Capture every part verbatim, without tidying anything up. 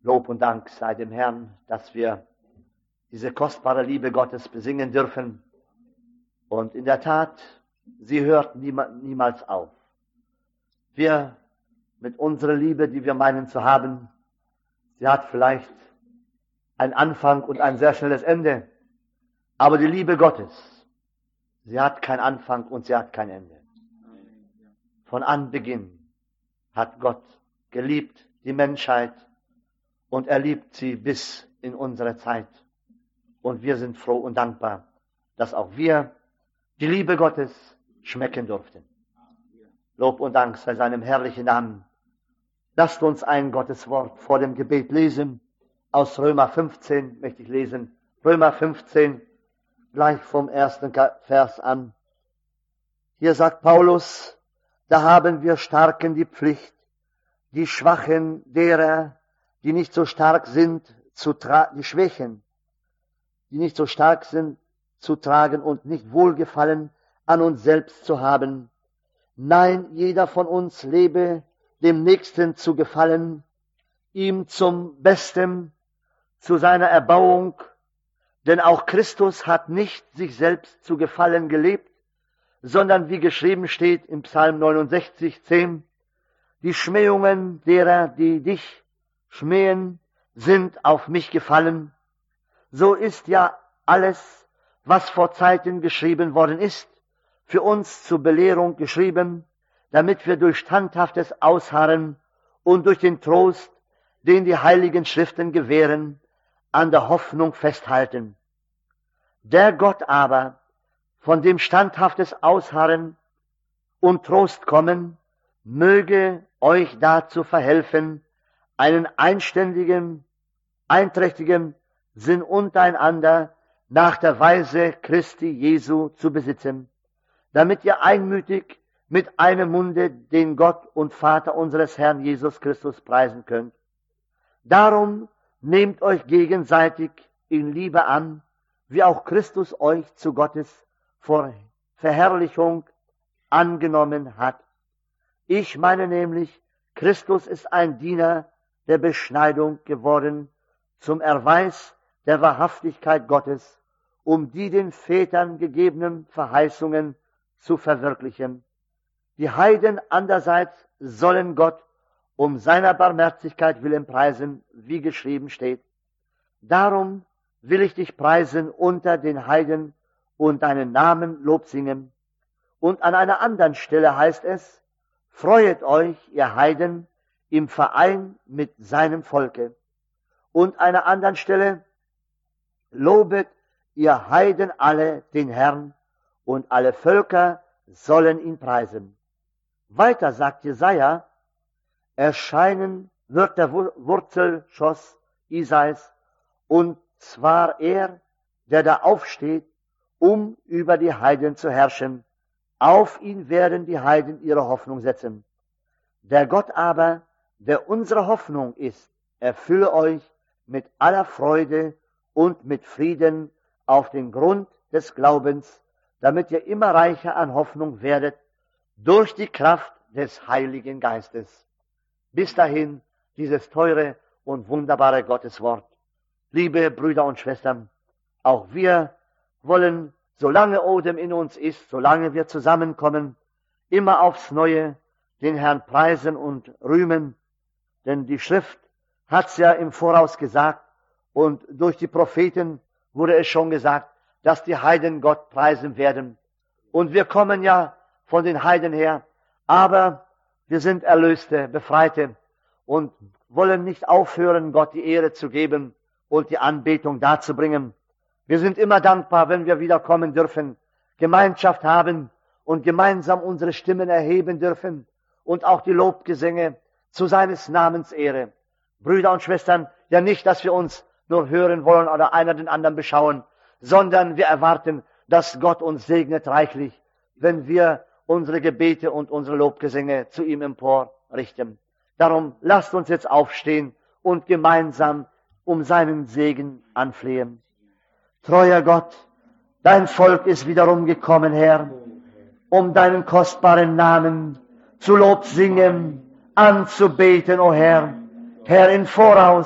Lob und Dank sei dem Herrn, dass wir diese kostbare Liebe Gottes besingen dürfen. Und in der Tat, sie hört niemals auf. Wir mit unserer Liebe, die wir meinen zu haben, sie hat vielleicht einen Anfang und ein sehr schnelles Ende. Aber die Liebe Gottes, sie hat keinen Anfang und sie hat kein Ende. Von Anbeginn hat Gott geliebt die Menschheit und er liebt sie bis in unsere Zeit. Und wir sind froh und dankbar, dass auch wir die Liebe Gottes schmecken durften. Lob und Dank sei seinem herrlichen Namen. Lasst uns ein Gotteswort vor dem Gebet lesen. Aus Römer fünfzehn möchte ich lesen. Römer fünfzehn, gleich vom ersten Vers an. Hier sagt Paulus, da haben wir Starken die Pflicht, die Schwachen derer, die nicht so stark sind, zu tra- die Schwächen, die nicht so stark sind, zu tragen und nicht Wohlgefallen an uns selbst zu haben. Nein, jeder von uns lebe dem Nächsten zu gefallen, ihm zum Besten, zu seiner Erbauung, denn auch Christus hat nicht sich selbst zu gefallen gelebt, sondern wie geschrieben steht im Psalm neunundsechzig, zehn, die Schmähungen derer, die dich schmähen, sind auf mich gefallen. So ist ja alles, was vor Zeiten geschrieben worden ist, für uns zur Belehrung geschrieben, damit wir durch standhaftes Ausharren und durch den Trost, den die heiligen Schriften gewähren, an der Hoffnung festhalten. Der Gott aber, von dem standhaftes Ausharren und Trost kommen, möge euch dazu verhelfen, einen einständigen, einträchtigen Sinn untereinander nach der Weise Christi Jesu zu besitzen, damit ihr einmütig mit einem Munde den Gott und Vater unseres Herrn Jesus Christus preisen könnt. Darum nehmt euch gegenseitig in Liebe an, wie auch Christus euch zu Gottes Verherrlichung angenommen hat. Ich meine nämlich, Christus ist ein Diener der Beschneidung geworden, zum Erweis der Wahrhaftigkeit Gottes, um die den Vätern gegebenen Verheißungen zu verwirklichen. Die Heiden andererseits sollen Gott um seiner Barmherzigkeit willen preisen, wie geschrieben steht. Darum will ich dich preisen unter den Heiden und deinen Namen Lob singen. Und an einer anderen Stelle heißt es, freuet euch, ihr Heiden, im Verein mit seinem Volke. Und an einer anderen Stelle, lobet ihr Heiden alle den Herrn, und alle Völker sollen ihn preisen. Weiter sagt Jesaja, erscheinen wird der Wurzelschoss Isais, und zwar er, der da aufsteht, um über die Heiden zu herrschen. Auf ihn werden die Heiden ihre Hoffnung setzen. Der Gott aber, der unsere Hoffnung ist, erfülle euch mit aller Freude und mit Frieden auf den Grund des Glaubens, damit ihr immer reicher an Hoffnung werdet, durch die Kraft des Heiligen Geistes. Bis dahin dieses teure und wunderbare Gotteswort. Liebe Brüder und Schwestern, auch wir wollen, solange Odem in uns ist, solange wir zusammenkommen, immer aufs Neue den Herrn preisen und rühmen, denn die Schrift hat's ja im Voraus gesagt und durch die Propheten wurde es schon gesagt, dass die Heiden Gott preisen werden. Und wir kommen ja von den Heiden her, aber wir sind Erlöste, Befreite und wollen nicht aufhören, Gott die Ehre zu geben und die Anbetung darzubringen. Wir sind immer dankbar, wenn wir wieder kommen dürfen, Gemeinschaft haben und gemeinsam unsere Stimmen erheben dürfen und auch die Lobgesänge zu seines Namens Ehre. Brüder und Schwestern, ja nicht, dass wir uns nur hören wollen oder einer den anderen beschauen, sondern wir erwarten, dass Gott uns segnet reichlich, wenn wir unsere Gebete und unsere Lobgesänge zu ihm emporrichten. Darum lasst uns jetzt aufstehen und gemeinsam um seinen Segen anflehen. Treuer Gott, dein Volk ist wiederum gekommen, Herr, um deinen kostbaren Namen zu Lob singen, anzubeten, o Herr. Herr, im Voraus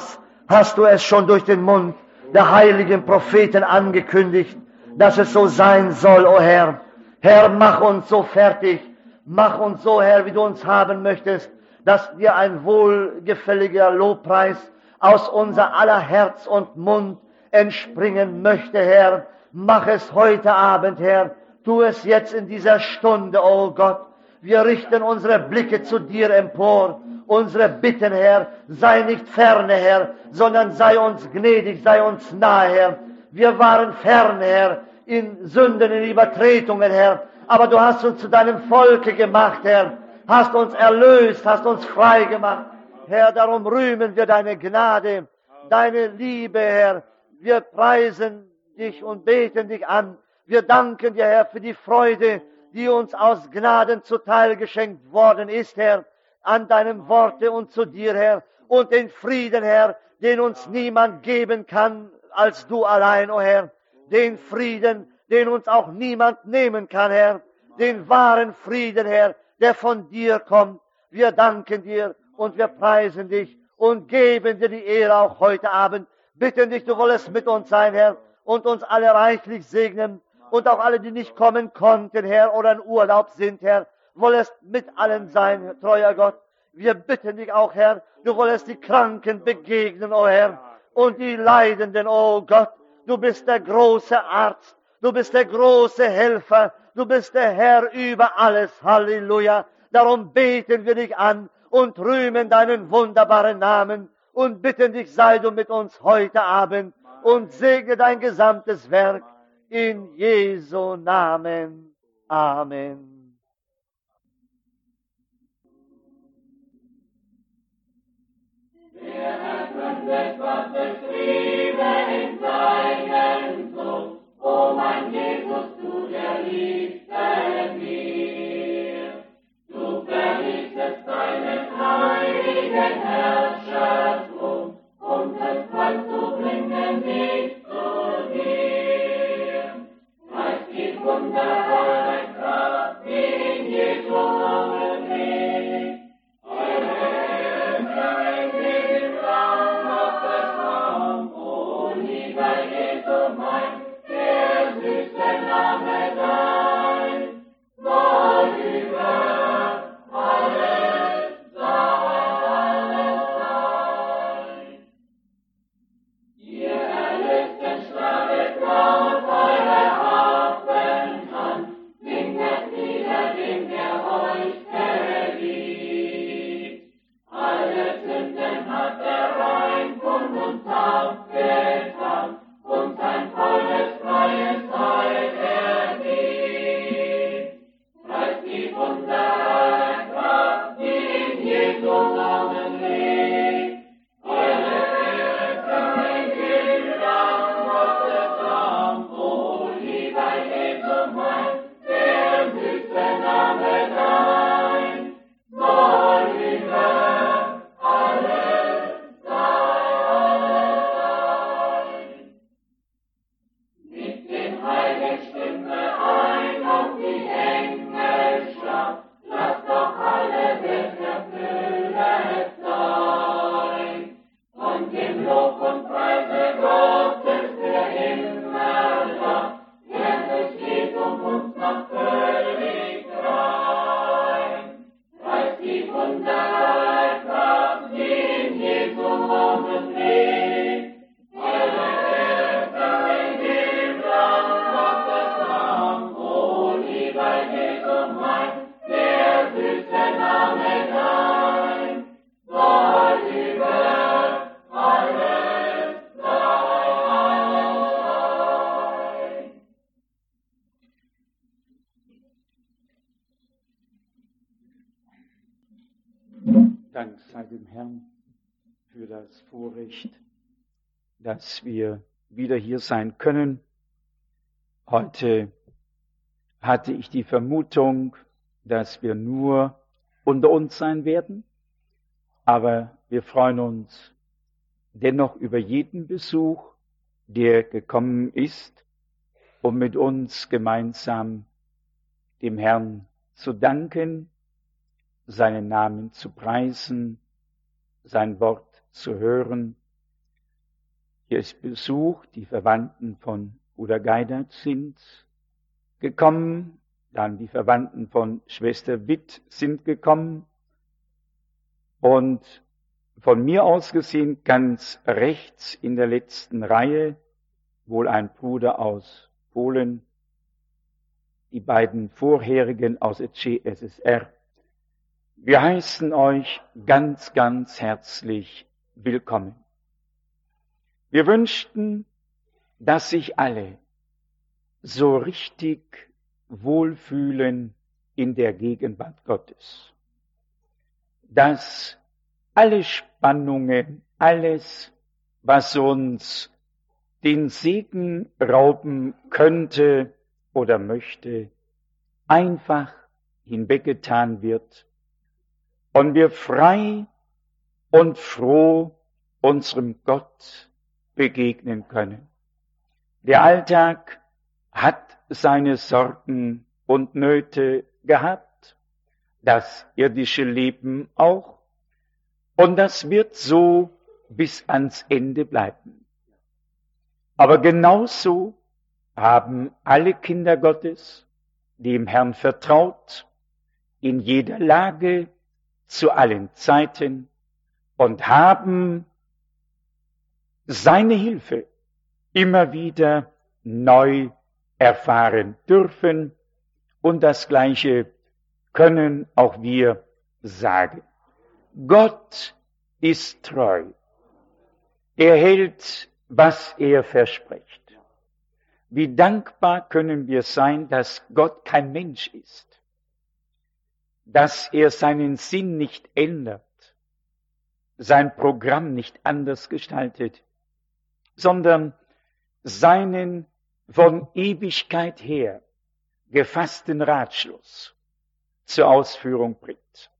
hast du es schon durch den Mund der heiligen Propheten angekündigt, dass es so sein soll, o Herr. Herr, mach uns so fertig, mach uns so, Herr, wie du uns haben möchtest, dass dir ein wohlgefälliger Lobpreis aus unser aller Herz und Mund entspringen möchte, Herr. Mach es heute Abend, Herr. Tu es jetzt in dieser Stunde, o Gott. Wir richten unsere Blicke zu dir empor. Unsere Bitten, Herr, sei nicht ferne, Herr, sondern sei uns gnädig, sei uns nahe, Herr. Wir waren fern, Herr, in Sünden, in Übertretungen, Herr. Aber du hast uns zu deinem Volke gemacht, Herr. Hast uns erlöst, hast uns frei gemacht. Herr, darum rühmen wir deine Gnade, deine Liebe, Herr. Wir preisen dich und beten dich an. Wir danken dir, Herr, für die Freude, die uns aus Gnaden zuteil geschenkt worden ist, Herr, an deinem Worte und zu dir, Herr, und den Frieden, Herr, den uns niemand geben kann als du allein, o Herr, den Frieden, den uns auch niemand nehmen kann, Herr, den wahren Frieden, Herr, der von dir kommt. Wir danken dir und wir preisen dich und geben dir die Ehre auch heute Abend. Bitten dich, du wollest mit uns sein, Herr, und uns alle reichlich segnen und auch alle, die nicht kommen konnten, Herr, oder in Urlaub sind, Herr, wollest mit allen sein, treuer Gott. Wir bitten dich auch, Herr, du wollest die Kranken begegnen, o Herr, und die Leidenden, o Gott. Du bist der große Arzt, du bist der große Helfer, du bist der Herr über alles, Halleluja. Darum beten wir dich an und rühmen deinen wunderbaren Namen und bitten dich, sei du mit uns heute Abend und segne dein gesamtes Werk in Jesu Namen. Amen. Der ergründet Gottes Liebe in seinen Sohn, o mein Jesus, du erliebst mir. Du verließest deinen heiligen Herrscherthron, um das Volk zu bringen, dich zu dir. Preis die wunderbare Kraft, die in Jesu Namen liegt. Dank sei dem Herrn für das Vorrecht, dass wir wieder hier sein können. Heute hatte ich die Vermutung, dass wir nur unter uns sein werden, aber wir freuen uns dennoch über jeden Besuch, der gekommen ist, um mit uns gemeinsam dem Herrn zu danken, seinen Namen zu preisen, sein Wort zu hören Hier ist Besuch, die Verwandten von Bruder Geidert sind gekommen, dann die Verwandten von Schwester Witt sind gekommen und von mir aus gesehen ganz rechts in der letzten Reihe wohl ein Bruder aus Polen, die beiden vorherigen aus der C S S R. Wir heißen euch ganz, ganz herzlich willkommen. Wir wünschten, dass sich alle so richtig wohlfühlen in der Gegenwart Gottes. Dass alle Spannungen, alles, was uns den Segen rauben könnte oder möchte, einfach hinweggetan wird und wir frei und froh unserem Gott begegnen können. Der Alltag hat seine Sorgen und Nöte gehabt, das irdische Leben auch, und das wird so bis ans Ende bleiben. Aber genauso haben alle Kinder Gottes, die dem Herrn vertraut, in jeder Lage, zu allen Zeiten und haben seine Hilfe immer wieder neu erfahren dürfen. Und das Gleiche können auch wir sagen. Gott ist treu. Er hält, was er verspricht. Wie dankbar können wir sein, dass Gott kein Mensch ist, dass er seinen Sinn nicht ändert, sein Programm nicht anders gestaltet, sondern seinen von Ewigkeit her gefassten Ratschluss zur Ausführung bringt.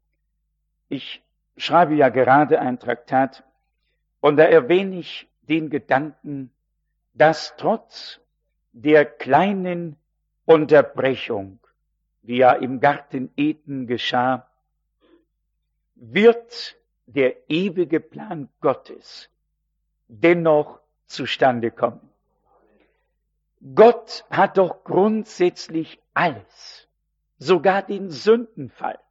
Ich schreibe ja gerade ein Traktat und da erwähne ich den Gedanken, dass trotz der kleinen Unterbrechung, die ja im Garten Eden geschah, wird der ewige Plan Gottes dennoch zustande kommen. Gott hat doch grundsätzlich alles, sogar den Sündenfall.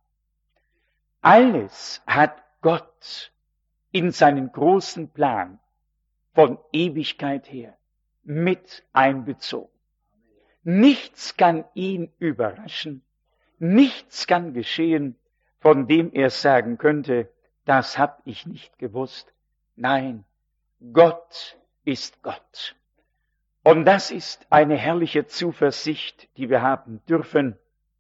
Alles hat Gott in seinen großen Plan von Ewigkeit her mit einbezogen. Nichts kann ihn überraschen, nichts kann geschehen, von dem er sagen könnte, das hab ich nicht gewusst. Nein, Gott ist Gott. Und das ist eine herrliche Zuversicht, die wir haben dürfen,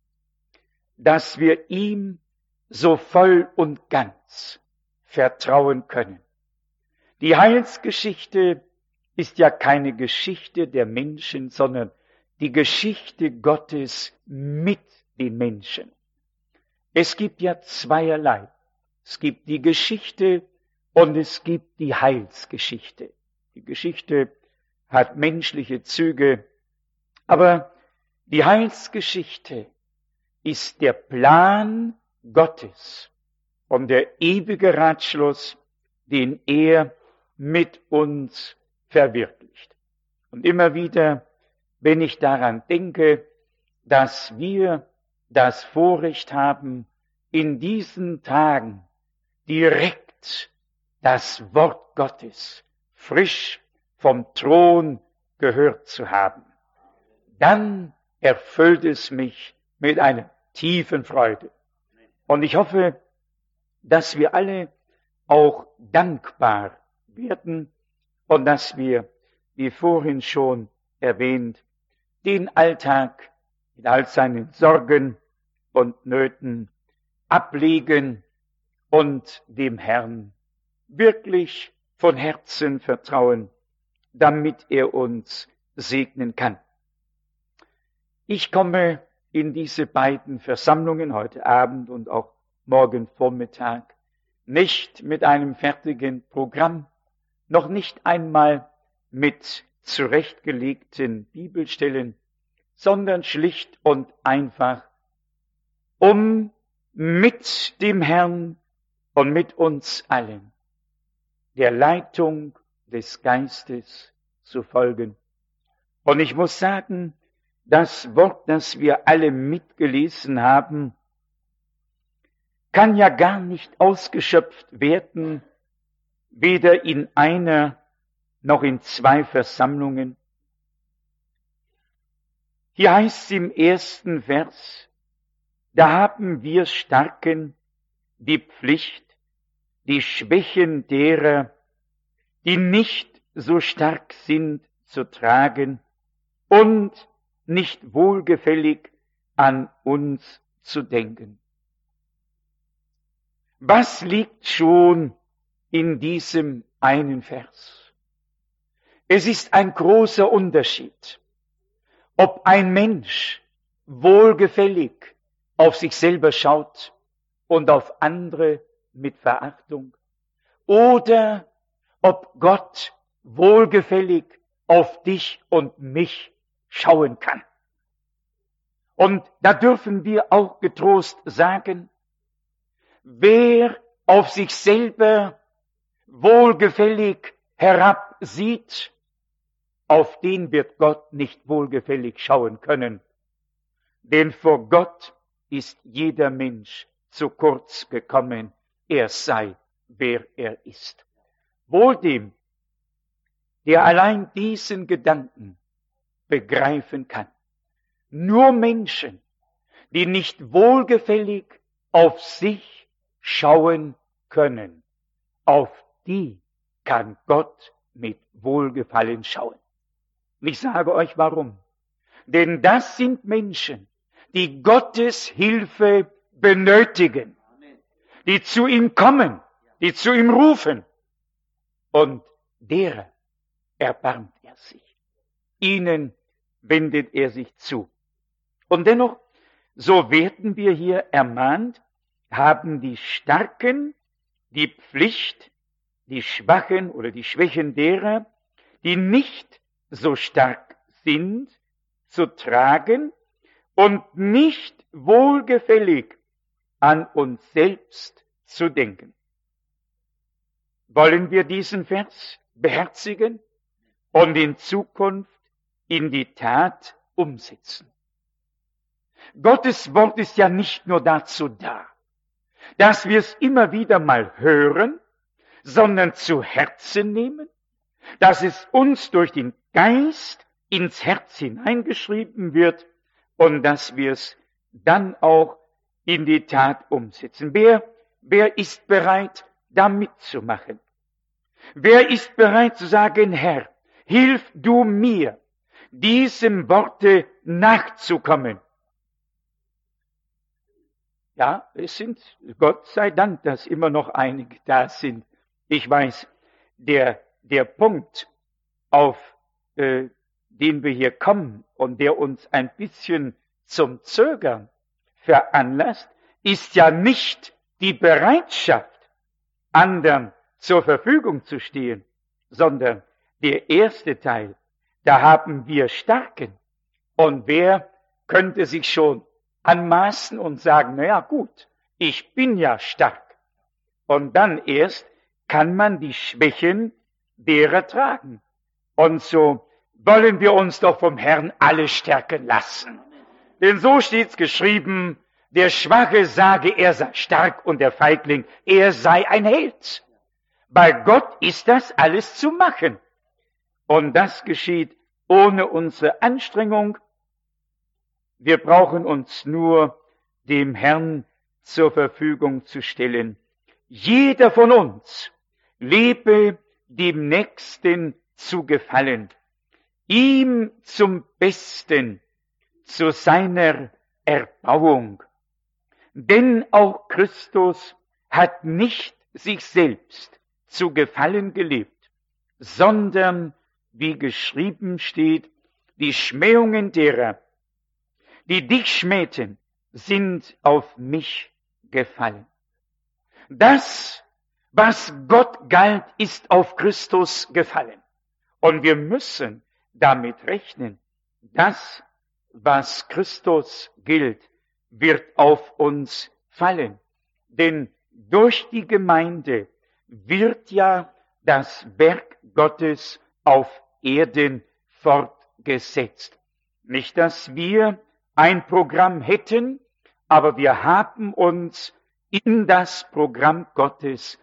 dass wir ihm so voll und ganz vertrauen können. Die Heilsgeschichte ist ja keine Geschichte der Menschen, sondern die Geschichte Gottes mit den Menschen. Es gibt ja zweierlei. Es gibt die Geschichte und es gibt die Heilsgeschichte. Die Geschichte hat menschliche Züge, aber die Heilsgeschichte ist der Plan Gottes und der ewige Ratschluss, den er mit uns verwirklicht. Und immer wieder, wenn ich daran denke, dass wir das Vorrecht haben, in diesen Tagen direkt das Wort Gottes frisch vom Thron gehört zu haben, dann erfüllt es mich mit einer tiefen Freude. Und ich hoffe, dass wir alle auch dankbar werden und dass wir, wie vorhin schon erwähnt, den Alltag mit all seinen Sorgen und Nöten ablegen und dem Herrn wirklich von Herzen vertrauen, damit er uns segnen kann. Ich komme in diese beiden Versammlungen heute Abend und auch morgen Vormittag nicht mit einem fertigen Programm, noch nicht einmal mit zurechtgelegten Bibelstellen, sondern schlicht und einfach, um mit dem Herrn und mit uns allen der Leitung des Geistes zu folgen. Und ich muss sagen, das Wort, das wir alle mitgelesen haben, kann ja gar nicht ausgeschöpft werden, weder in einer noch in zwei Versammlungen. Hier heißt es im ersten Vers, da haben wir Starken die Pflicht, die Schwächen derer, die nicht so stark sind, zu tragen und nicht wohlgefällig an uns zu denken. Was liegt schon in diesem einen Vers? Es ist ein großer Unterschied, ob ein Mensch wohlgefällig auf sich selber schaut und auf andere mit Verachtung, oder ob Gott wohlgefällig auf dich und mich schauen kann. Und da dürfen wir auch getrost sagen, wer auf sich selber wohlgefällig herabsieht, auf den wird Gott nicht wohlgefällig schauen können. Denn vor Gott ist jeder Mensch zu kurz gekommen, er sei, wer er ist. Wohl dem, der allein diesen Gedanken begreifen kann. Nur Menschen, die nicht wohlgefällig auf sich schauen können, auf die kann Gott mit Wohlgefallen schauen. Und ich sage euch warum. Denn das sind Menschen, die Gottes Hilfe benötigen, die zu ihm kommen, die zu ihm rufen. Und derer erbarmt er sich. Ihnen wendet er sich zu. Und dennoch, so werden wir hier ermahnt, haben die Starken die Pflicht, die Schwachen oder die Schwächen derer, die nicht so stark sind, zu tragen und nicht wohlgefällig an uns selbst zu denken. Wollen wir diesen Vers beherzigen und in Zukunft in die Tat umsetzen? Gottes Wort ist ja nicht nur dazu da, dass wir es immer wieder mal hören, sondern zu Herzen nehmen, dass es uns durch den Geist ins Herz hineingeschrieben wird und dass wir es dann auch in die Tat umsetzen. Wer, wer ist bereit, da mitzumachen? Wer ist bereit zu sagen, Herr, hilf du mir, diesem Worte nachzukommen? Ja, es sind, Gott sei Dank, dass immer noch einige da sind. Ich weiß, der, der Punkt, auf äh, den wir hier kommen und der uns ein bisschen zum Zögern veranlasst, ist ja nicht die Bereitschaft, anderen zur Verfügung zu stehen, sondern der erste Teil, da haben wir Starken. Und wer könnte sich schon anmaßen und sagen, na ja, gut, ich bin ja stark. Und dann erst kann man die Schwächen derer tragen. Und so wollen wir uns doch vom Herrn alle stärken lassen. Denn so steht's geschrieben, der Schwache sage, er sei stark und der Feigling, er sei ein Held. Bei Gott ist das alles zu machen. Und das geschieht ohne unsere Anstrengung. Wir brauchen uns nur dem Herrn zur Verfügung zu stellen. Jeder von uns lebe dem Nächsten zu gefallen, ihm zum Besten, zu seiner Erbauung. Denn auch Christus hat nicht sich selbst zu gefallen gelebt, sondern, wie geschrieben steht, die Schmähungen derer, die dich schmähten, sind auf mich gefallen. Das, was Gott galt, ist auf Christus gefallen. Und wir müssen damit rechnen, das, was Christus gilt, wird auf uns fallen. Denn durch die Gemeinde wird ja das Werk Gottes auf Erden fortgesetzt. Nicht, dass wir ein Programm hätten, aber wir haben uns in das Programm Gottes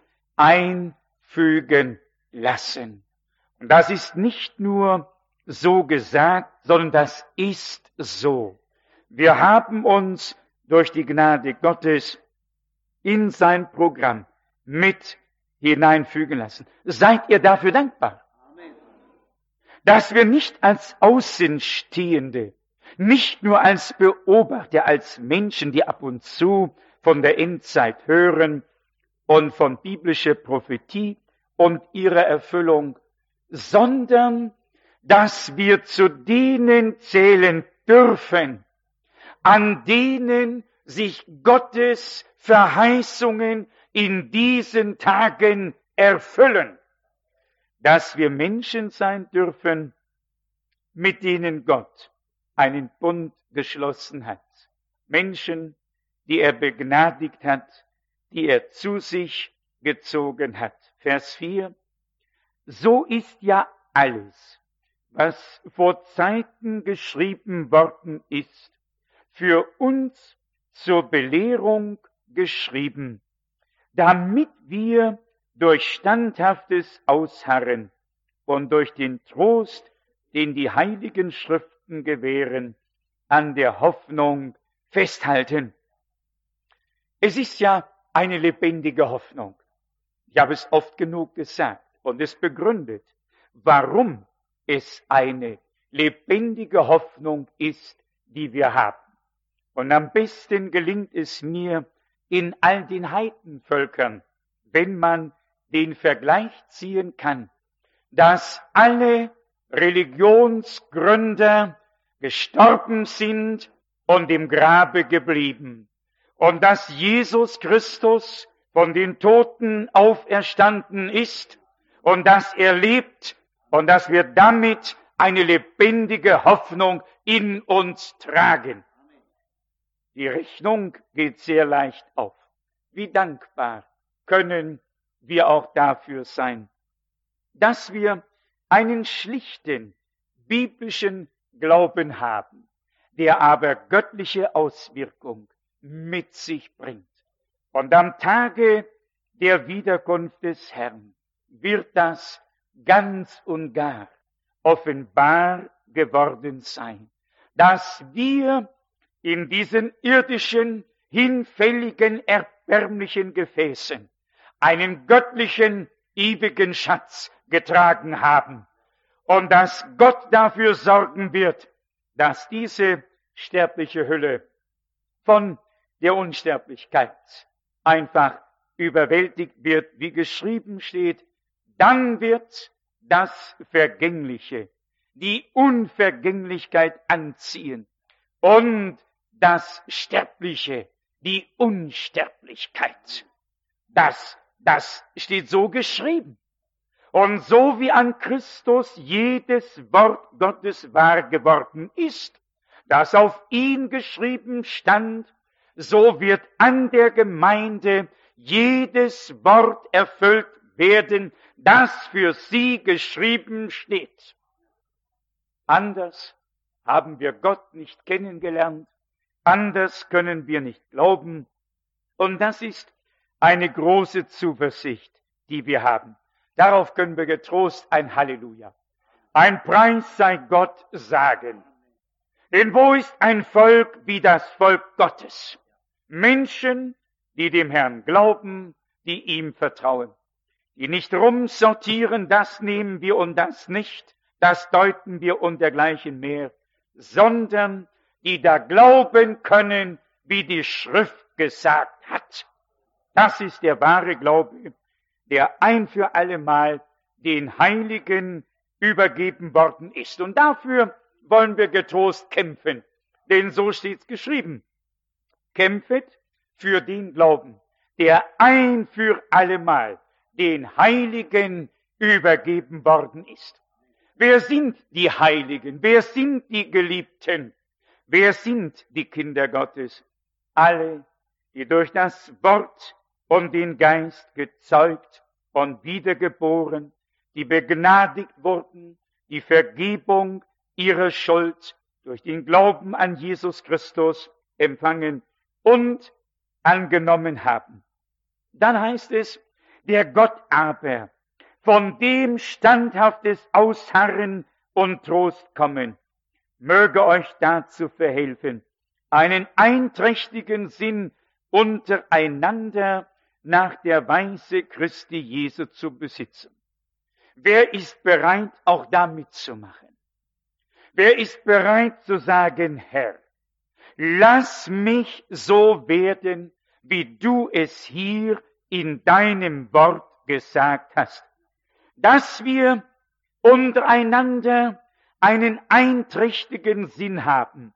einfügen lassen. Und das ist nicht nur so gesagt, sondern das ist so. Wir haben uns durch die Gnade Gottes in sein Programm mit hineinfügen lassen. Seid ihr dafür dankbar? Amen. Dass wir nicht als Außenstehende, nicht nur als Beobachter, als Menschen, die ab und zu von der Endzeit hören und von biblischer Prophetie und ihrer Erfüllung, sondern dass wir zu denen zählen dürfen, an denen sich Gottes Verheißungen in diesen Tagen erfüllen, dass wir Menschen sein dürfen, mit denen Gott einen Bund geschlossen hat. Menschen, die er begnadigt hat, die er zu sich gezogen hat. Vers vier. So ist ja alles, was vor Zeiten geschrieben worden ist, für uns zur Belehrung geschrieben, damit wir durch standhaftes Ausharren und durch den Trost, den die heiligen Schriften gewähren, an der Hoffnung festhalten. Es ist ja eine lebendige Hoffnung. Ich habe es oft genug gesagt und es begründet, warum es eine lebendige Hoffnung ist, die wir haben. Und am besten gelingt es mir in all den Heidenvölkern, wenn man den Vergleich ziehen kann, dass alle Religionsgründer gestorben sind und im Grabe geblieben und dass Jesus Christus von den Toten auferstanden ist und dass er lebt und dass wir damit eine lebendige Hoffnung in uns tragen. Die Rechnung geht sehr leicht auf. Wie dankbar können wir auch dafür sein, dass wir einen schlichten biblischen Glauben haben, der aber göttliche Auswirkung mit sich bringt. Und am Tage der Wiederkunft des Herrn wird das ganz und gar offenbar geworden sein, dass wir in diesen irdischen, hinfälligen, erbärmlichen Gefäßen einen göttlichen, ewigen Schatz getragen haben und dass Gott dafür sorgen wird, dass diese sterbliche Hülle von der Unsterblichkeit einfach überwältigt wird, wie geschrieben steht, dann wird das Vergängliche die Unvergänglichkeit anziehen und das Sterbliche die Unsterblichkeit. Das, das steht so geschrieben. Und so wie an Christus jedes Wort Gottes wahr geworden ist, das auf ihn geschrieben stand, so wird an der Gemeinde jedes Wort erfüllt werden, das für sie geschrieben steht. Anders haben wir Gott nicht kennengelernt, anders können wir nicht glauben. Und das ist eine große Zuversicht, die wir haben. Darauf können wir getrost ein Halleluja, ein Preis sei Gott sagen. Denn wo ist ein Volk wie das Volk Gottes? Menschen, die dem Herrn glauben, die ihm vertrauen, die nicht rumsortieren, das nehmen wir und das nicht, das deuten wir und dergleichen mehr, sondern die da glauben können, wie die Schrift gesagt hat. Das ist der wahre Glaube, der ein für allemal den Heiligen übergeben worden ist. Und dafür wollen wir getrost kämpfen, denn so steht's geschrieben. Kämpfet für den Glauben, der ein für allemal den Heiligen übergeben worden ist. Wer sind die Heiligen? Wer sind die Geliebten? Wer sind die Kinder Gottes? Alle, die durch das Wort und den Geist gezeugt und wiedergeboren die begnadigt wurden, die Vergebung ihrer Schuld durch den Glauben an Jesus Christus empfangen und angenommen haben. Dann heißt es, der Gott aber, von dem standhaftes Ausharren und Trost kommen, möge euch dazu verhelfen, einen einträchtigen Sinn untereinander nach der Weise Christi Jesu zu besitzen. Wer ist bereit, auch da mitzumachen? Wer ist bereit zu sagen, Herr, lass mich so werden, wie du es hier in deinem Wort gesagt hast, dass wir untereinander einen einträchtigen Sinn haben,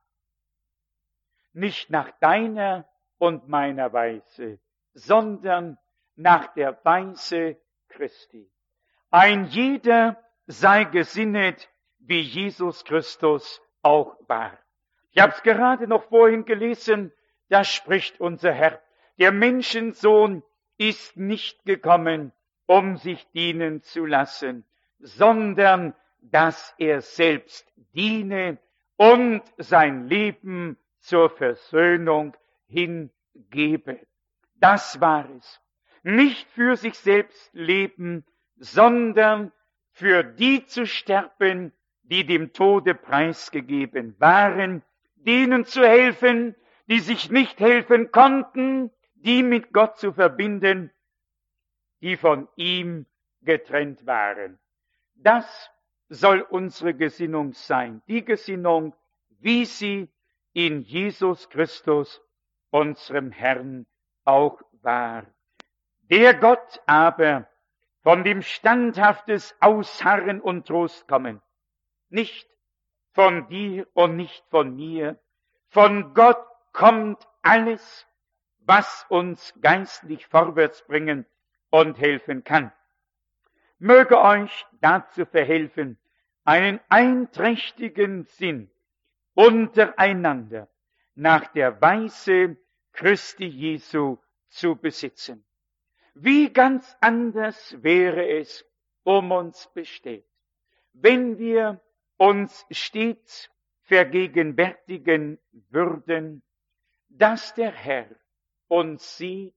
nicht nach deiner und meiner Weise, sondern nach der Weise Christi. Ein jeder sei gesinnet, wie Jesus Christus auch war. Ich habe es gerade noch vorhin gelesen, da spricht unser Herr, der Menschensohn ist nicht gekommen, um sich dienen zu lassen, sondern dass er selbst diene und sein Leben zur Versöhnung hingebe. Das war es. Nicht für sich selbst leben, sondern für die zu sterben, die dem Tode preisgegeben waren, denen zu helfen, die sich nicht helfen konnten, die mit Gott zu verbinden, die von ihm getrennt waren. Das soll unsere Gesinnung sein, die Gesinnung, wie sie in Jesus Christus, unserem Herrn, auch war. Der Gott aber, von dem standhaftes Ausharren und Trost kommen, nicht von dir und nicht von mir, von Gott kommt alles, was uns geistlich vorwärts bringen und helfen kann. Möge euch dazu verhelfen, einen einträchtigen Sinn untereinander nach der Weise Christi Jesu zu besitzen. Wie ganz anders wäre es um uns bestellt, wenn wir uns stets vergegenwärtigen würden, dass der Herr uns sieht,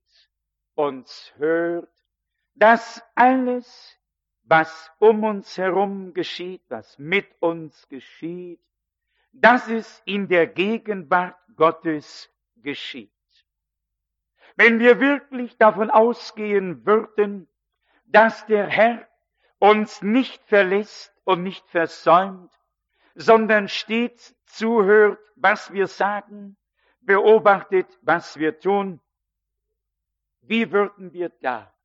uns hört, dass alles, was um uns herum geschieht, was mit uns geschieht, dass es in der Gegenwart Gottes geschieht. Wenn wir wirklich davon ausgehen würden, dass der Herr uns nicht verlässt und nicht versäumt, sondern stets zuhört, was wir sagen, beobachtet, was wir tun, wie würden wir da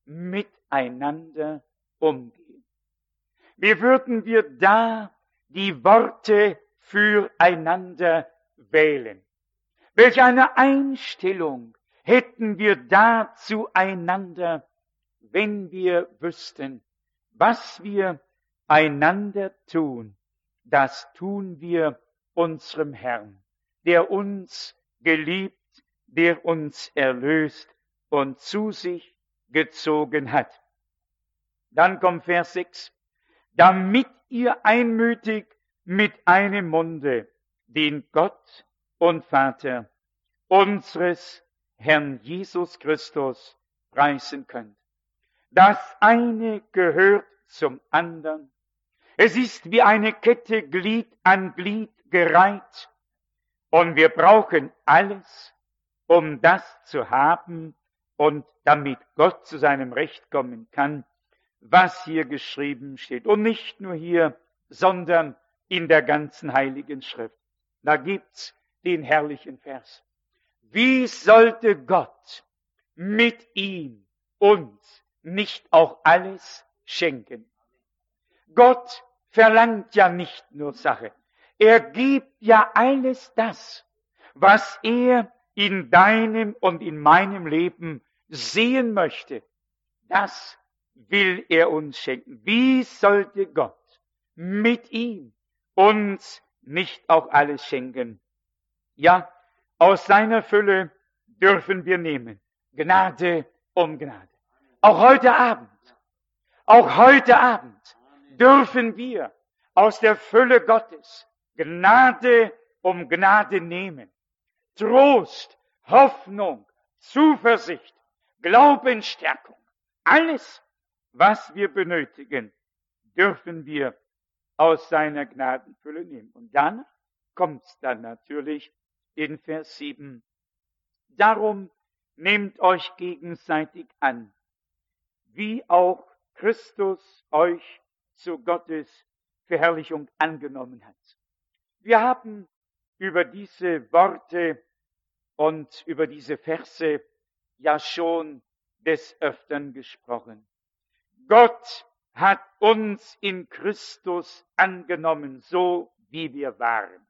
miteinander umgehen? Wie würden wir da die Worte füreinander wählen? Welch eine Einstellung hätten wir da zueinander, wenn wir wüssten, was wir einander tun, das tun wir unserem Herrn, der uns geliebt, der uns erlöst und zu sich gezogen hat. Dann kommt Vers sechs. Damit ihr einmütig mit einem Munde den Gott und Vater unseres Herrn Jesus Christus preisen könnt. Das eine gehört zum anderen. Es ist wie eine Kette Glied an Glied gereiht. Und wir brauchen alles, um das zu haben und damit Gott zu seinem Recht kommen kann, was hier geschrieben steht. Und nicht nur hier, sondern in der ganzen Heiligen Schrift. Da gibt's den herrlichen Vers. Wie sollte Gott mit ihm uns nicht auch alles schenken? Gott verlangt ja nicht nur Sache. Er gibt ja alles das, was er in deinem und in meinem Leben sehen möchte. Das will er uns schenken. Wie sollte Gott mit ihm uns nicht auch alles schenken? Ja, aus seiner Fülle dürfen wir nehmen. Gnade um Gnade. Auch heute Abend. Auch heute Abend dürfen wir aus der Fülle Gottes Gnade um Gnade nehmen. Trost, Hoffnung, Zuversicht, Glaubensstärkung, alles, was wir benötigen, dürfen wir aus seiner Gnadenfülle nehmen. Und dann kommt es dann natürlich in Vers sieben. Darum nehmt euch gegenseitig an, wie auch Christus euch zu Gottes Verherrlichung angenommen hat. Wir haben über diese Worte und über diese Verse ja schon des Öfteren gesprochen. Gott hat uns in Christus angenommen, so wie wir waren.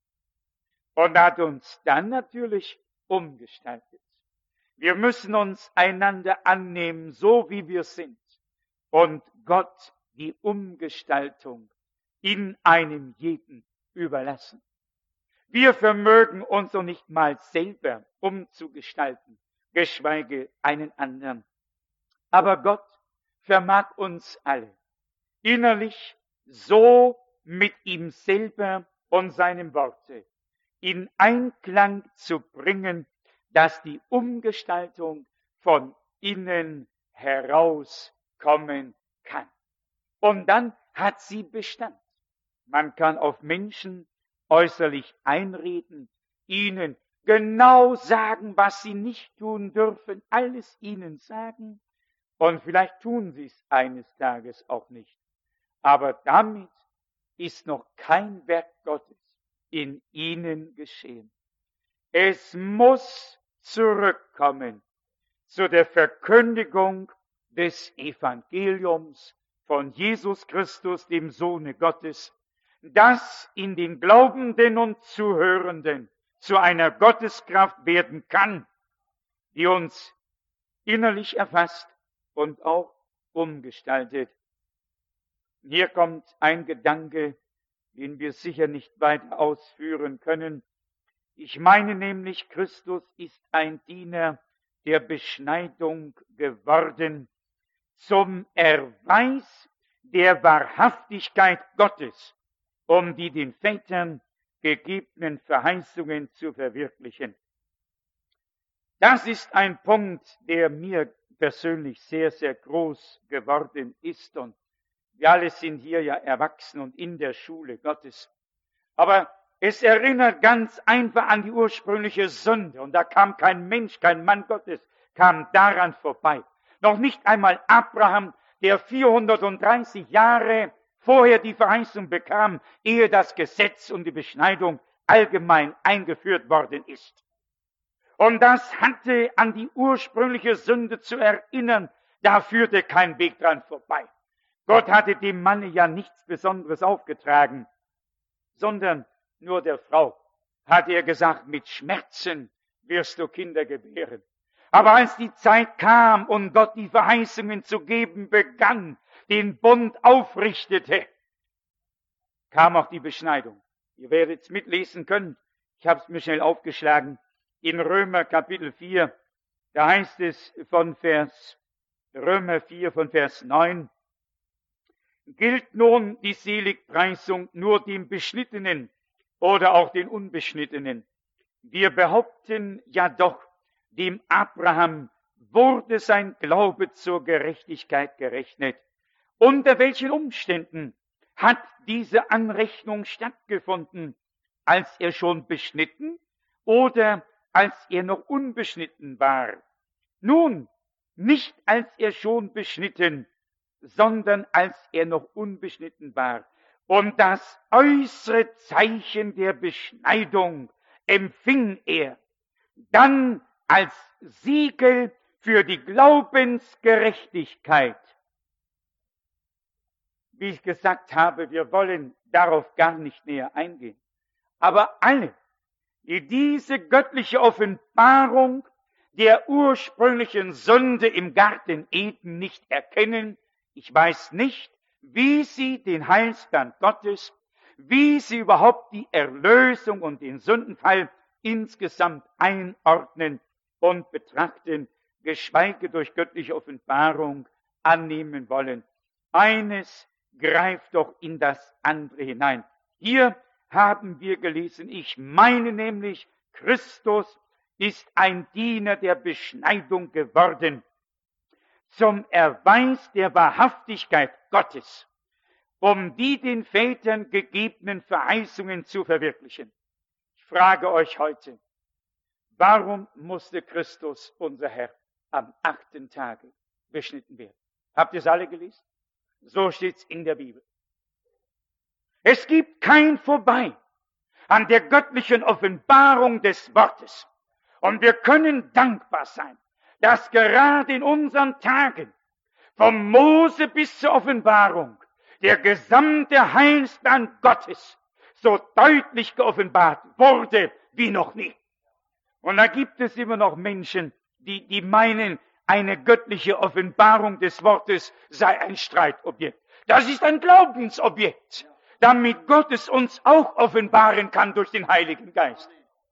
Und hat uns dann natürlich umgestaltet. Wir müssen uns einander annehmen, so wie wir sind. Und Gott die Umgestaltung in einem jeden überlassen. Wir vermögen uns noch nicht mal selber umzugestalten, geschweige einen anderen. Aber Gott vermag uns alle innerlich so mit ihm selber und seinem Worte in Einklang zu bringen, dass die Umgestaltung von innen herauskommen kann. Und dann hat sie Bestand. Man kann auf Menschen äußerlich einreden, ihnen genau sagen, was sie nicht tun dürfen, alles ihnen sagen. Und vielleicht tun sie es eines Tages auch nicht. Aber damit ist noch kein Werk Gottes in ihnen geschehen. Es muss zurückkommen zu der Verkündigung des Evangeliums von Jesus Christus, dem Sohne Gottes, das in den Glaubenden und Zuhörenden zu einer Gotteskraft werden kann, die uns innerlich erfasst und auch umgestaltet. Hier kommt ein Gedanke, den wir sicher nicht weiter ausführen können. Ich meine nämlich, Christus ist ein Diener der Beschneidung geworden, zum Erweis der Wahrhaftigkeit Gottes, um die den Vätern gegebenen Verheißungen zu verwirklichen. Das ist ein Punkt, der mir persönlich sehr, sehr groß geworden ist. Und wir alle sind hier ja erwachsen und in der Schule Gottes. Aber es erinnert ganz einfach an die ursprüngliche Sünde. Und da kam kein Mensch, kein Mann Gottes, kam daran vorbei. Noch nicht einmal Abraham, der vierhundertdreißig Jahre vorher die Verheißung bekam, ehe das Gesetz und die Beschneidung allgemein eingeführt worden ist. Und das hatte an die ursprüngliche Sünde zu erinnern, da führte kein Weg dran vorbei. Gott hatte dem Manne ja nichts Besonderes aufgetragen, sondern nur der Frau hat er gesagt, mit Schmerzen wirst du Kinder gebären. Aber als die Zeit kam und Gott die Verheißungen zu geben begann, den Bund aufrichtete, kam auch die Beschneidung. Ihr werdet es mitlesen können. Ich habe es mir schnell aufgeschlagen. In Römer Kapitel vier, da heißt es von Vers, Römer vier von Vers neun, gilt nun die Seligpreisung nur dem Beschnittenen oder auch den Unbeschnittenen. Wir behaupten ja doch, dem Abraham wurde sein Glaube zur Gerechtigkeit gerechnet. Unter welchen Umständen hat diese Anrechnung stattgefunden? Als er schon beschnitten oder als er noch unbeschnitten war? Nun, nicht als er schon beschnitten, sondern als er noch unbeschnitten war. Und das äußere Zeichen der Beschneidung empfing er dann als Siegel für die Glaubensgerechtigkeit. Wie ich gesagt habe, wir wollen darauf gar nicht näher eingehen. Aber alle, die diese göttliche Offenbarung der ursprünglichen Sünde im Garten Eden nicht erkennen, ich weiß nicht, wie sie den Heilsplan Gottes, wie sie überhaupt die Erlösung und den Sündenfall insgesamt einordnen und betrachten, geschweige durch göttliche Offenbarung annehmen wollen. Eines greift doch in das andere hinein. Hier haben wir gelesen, ich meine nämlich, Christus ist ein Diener der Beschneidung geworden, zum Erweis der Wahrhaftigkeit Gottes, um die den Vätern gegebenen Verheißungen zu verwirklichen. Ich frage euch heute, warum musste Christus, unser Herr, am achten Tage beschnitten werden? Habt ihr es alle gelesen? So steht es in der Bibel. Es gibt kein Vorbei an der göttlichen Offenbarung des Wortes. Und wir können dankbar sein, dass gerade in unseren Tagen, vom Mose bis zur Offenbarung, der gesamte Heilsplan Gottes so deutlich geoffenbart wurde wie noch nie. Und da gibt es immer noch Menschen, die, die meinen, eine göttliche Offenbarung des Wortes sei ein Streitobjekt. Das ist ein Glaubensobjekt, damit Gott es uns auch offenbaren kann durch den Heiligen Geist.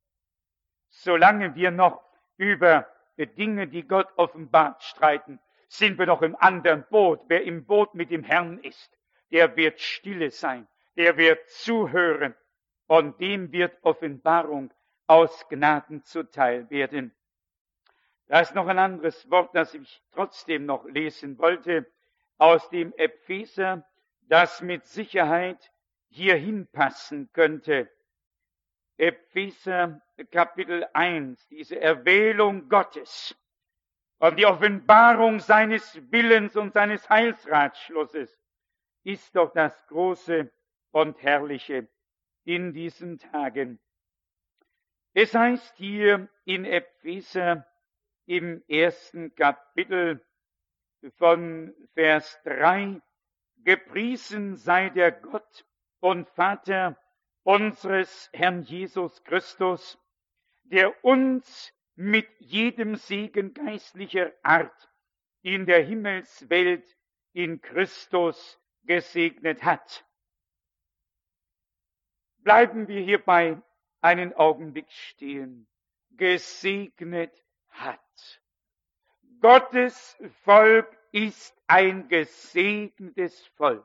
Solange wir noch über Dinge, die Gott offenbart, streiten, sind wir noch im anderen Boot. Wer im Boot mit dem Herrn ist, der wird stille sein, der wird zuhören und dem wird Offenbarung aus Gnaden zuteil werden. Da ist noch ein anderes Wort, das ich trotzdem noch lesen wollte, aus dem Epheser, das mit Sicherheit hier hinpassen könnte. Epheser Kapitel eins, diese Erwählung Gottes und die Offenbarung seines Willens und seines Heilsratschlusses ist doch das Große und Herrliche in diesen Tagen. Es heißt hier in Epheser im ersten Kapitel von Vers drei, gepriesen sei der Gott und Vater unseres Herrn Jesus Christus, der uns mit jedem Segen geistlicher Art in der Himmelswelt in Christus gesegnet hat. Bleiben wir hierbei einen Augenblick stehen. Gesegnet hat. Gottes Volk ist ein gesegnetes Volk.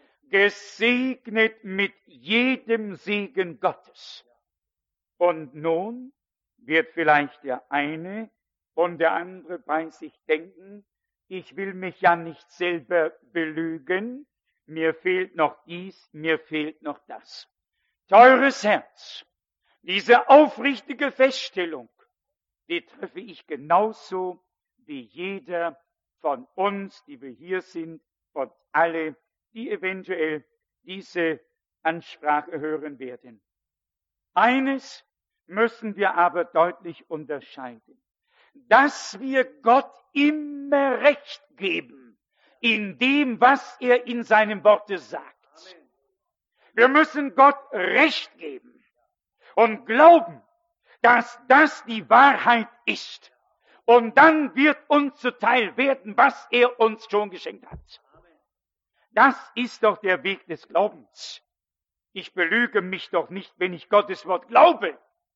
Gesegnet mit jedem Segen Gottes. Und nun wird vielleicht der eine und der andere bei sich denken, ich will mich ja nicht selber belügen, mir fehlt noch dies, mir fehlt noch das. Teures Herz, diese aufrichtige Feststellung, die treffe ich genauso wie jeder von uns, die wir hier sind, und alle, die eventuell diese Ansprache hören werden. Eines müssen wir aber deutlich unterscheiden, dass wir Gott immer Recht geben in dem, was er in seinem Worte sagt. Wir müssen Gott Recht geben und glauben, dass das die Wahrheit ist. Und dann wird uns zuteil werden, was er uns schon geschenkt hat. Das ist doch der Weg des Glaubens. Ich belüge mich doch nicht, wenn ich Gottes Wort glaube.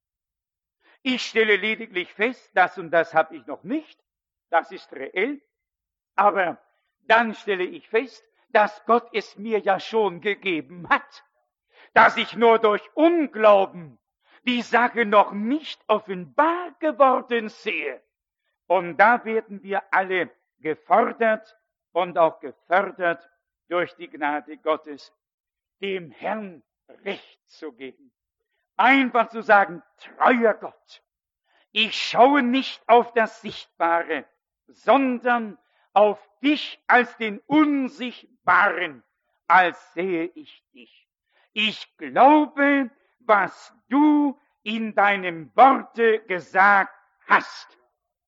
Ich stelle lediglich fest, das und das habe ich noch nicht. Das ist reell. Aber dann stelle ich fest, dass Gott es mir ja schon gegeben hat. Dass ich nur durch Unglauben die Sache noch nicht offenbar geworden sehe. Und da werden wir alle gefordert und auch gefördert durch die Gnade Gottes, dem Herrn Recht zu geben. Einfach zu sagen, treuer Gott, ich schaue nicht auf das Sichtbare, sondern auf dich als den Unsichtbaren, als sehe ich dich. Ich glaube, was du in deinem Worte gesagt hast.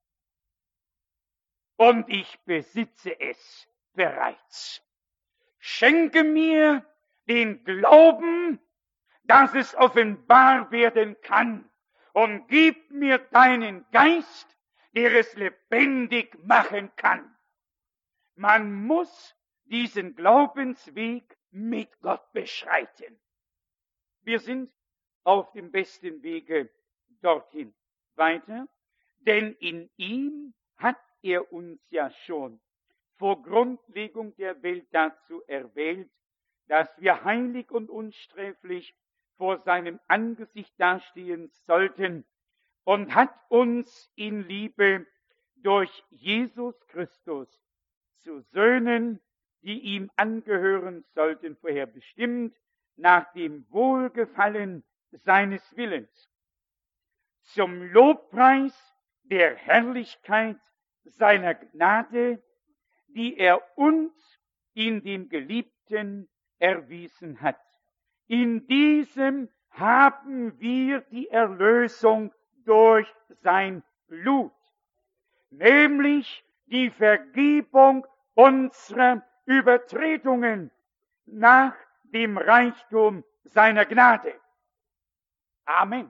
Und ich besitze es bereits. Schenke mir den Glauben, dass es offenbar werden kann. Und gib mir deinen Geist, der es lebendig machen kann. Man muss diesen Glaubensweg mit Gott beschreiten. Wir sind auf dem besten Wege dorthin. Weiter, denn in ihm hat er uns ja schon vor Grundlegung der Welt dazu erwählt, dass wir heilig und unsträflich vor seinem Angesicht dastehen sollten, und hat uns in Liebe durch Jesus Christus zu Söhnen, die ihm angehören sollten, vorherbestimmt, nach dem Wohlgefallen seines Willens, zum Lobpreis der Herrlichkeit seiner Gnade, die er uns in dem Geliebten erwiesen hat. In diesem haben wir die Erlösung durch sein Blut, nämlich die Vergebung unserer Übertretungen nach dem Reichtum seiner Gnade. Amen.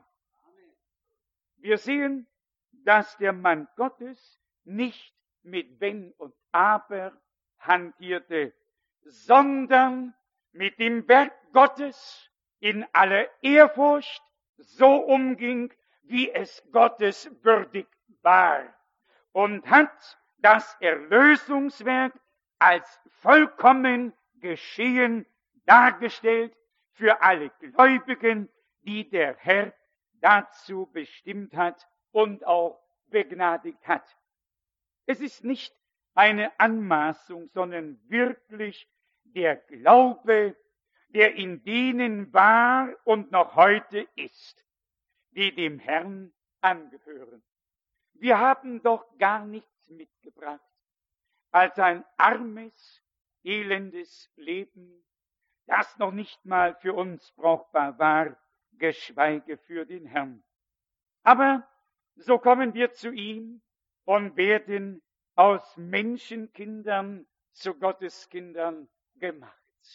Wir sehen, dass der Mann Gottes nicht mit Wenn und Aber hantierte, sondern mit dem Werk Gottes in aller Ehrfurcht so umging, wie es Gottes würdig war, und hat das Erlösungswerk als vollkommen geschehen dargestellt für alle Gläubigen, die der Herr dazu bestimmt hat und auch begnadigt hat. Es ist nicht eine Anmaßung, sondern wirklich der Glaube, der in denen war und noch heute ist, die dem Herrn angehören. Wir haben doch gar nichts mitgebracht als ein armes, elendes Leben, das noch nicht mal für uns brauchbar war, geschweige für den Herrn. Aber so kommen wir zu ihm und werden aus Menschenkindern zu Gotteskindern gemacht.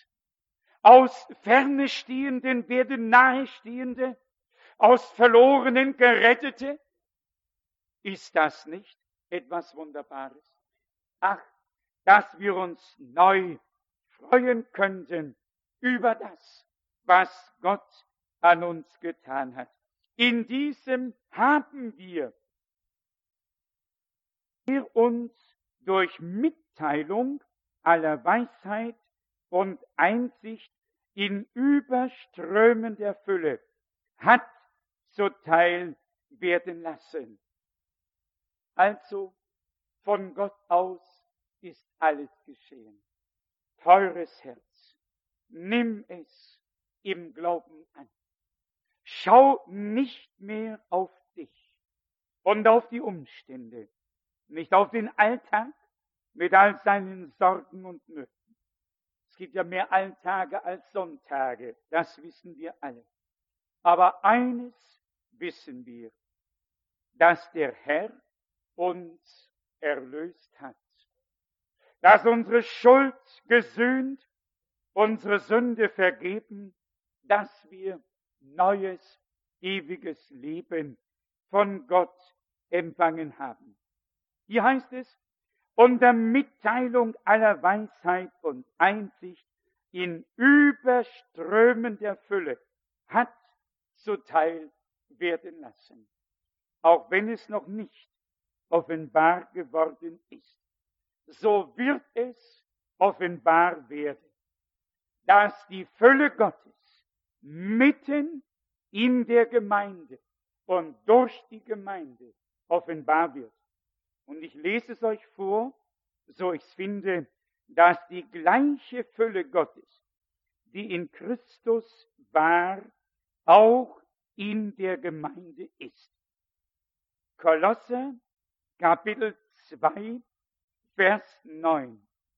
Aus Ferne Stehenden werden Nahestehende, aus Verlorenen Gerettete. Ist das nicht etwas Wunderbares? Ach, dass wir uns neu freuen könnten über das, was Gott an uns getan hat. In diesem haben wir uns durch Mitteilung aller Weisheit und Einsicht in überströmender Fülle hat zuteil werden lassen. Also von Gott aus ist alles geschehen. Teures Herz, nimm es im Glauben an. Schau nicht mehr auf dich und auf die Umstände, nicht auf den Alltag mit all seinen Sorgen und Nöten. Es gibt ja mehr Alltage als Sonntage, das wissen wir alle. Aber eines wissen wir, dass der Herr uns erlöst hat, dass unsere Schuld gesühnt, unsere Sünde vergeben, dass wir neues, ewiges Leben von Gott empfangen haben. Hier heißt es, unter Mitteilung aller Weisheit und Einsicht in überströmender Fülle hat zuteil werden lassen, auch wenn es noch nicht offenbar geworden ist. So wird es offenbar werden, dass die Fülle Gottes mitten in der Gemeinde und durch die Gemeinde offenbar wird. Und ich lese es euch vor, so ich finde, dass die gleiche Fülle Gottes, die in Christus war, auch in der Gemeinde ist. Kolosser, Kapitel zwei, Vers neun.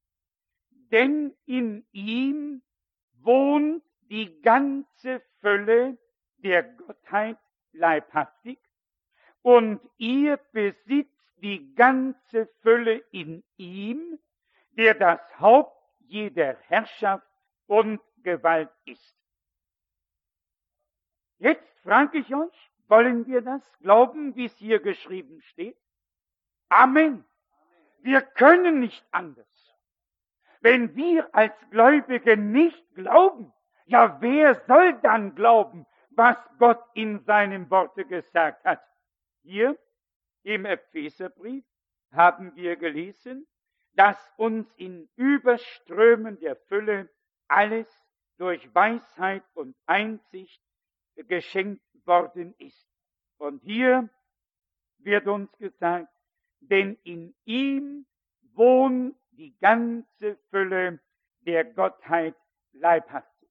Denn in ihm wohnt die ganze Fülle der Gottheit leibhaftig, und ihr besitzt die ganze Fülle in ihm, der das Haupt jeder Herrschaft und Gewalt ist. Jetzt frage ich euch, wollen wir das glauben, wie es hier geschrieben steht? Amen. Wir können nicht anders. Wenn wir als Gläubige nicht glauben, ja, wer soll dann glauben, was Gott in seinem Worte gesagt hat? Hier im Epheserbrief haben wir gelesen, dass uns in Überströmen der Fülle alles durch Weisheit und Einsicht geschenkt worden ist. Und hier wird uns gesagt, denn in ihm wohnt die ganze Fülle der Gottheit leibhaftig.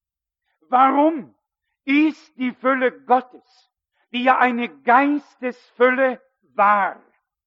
Warum ist die Fülle Gottes, die ja eine Geistesfülle war,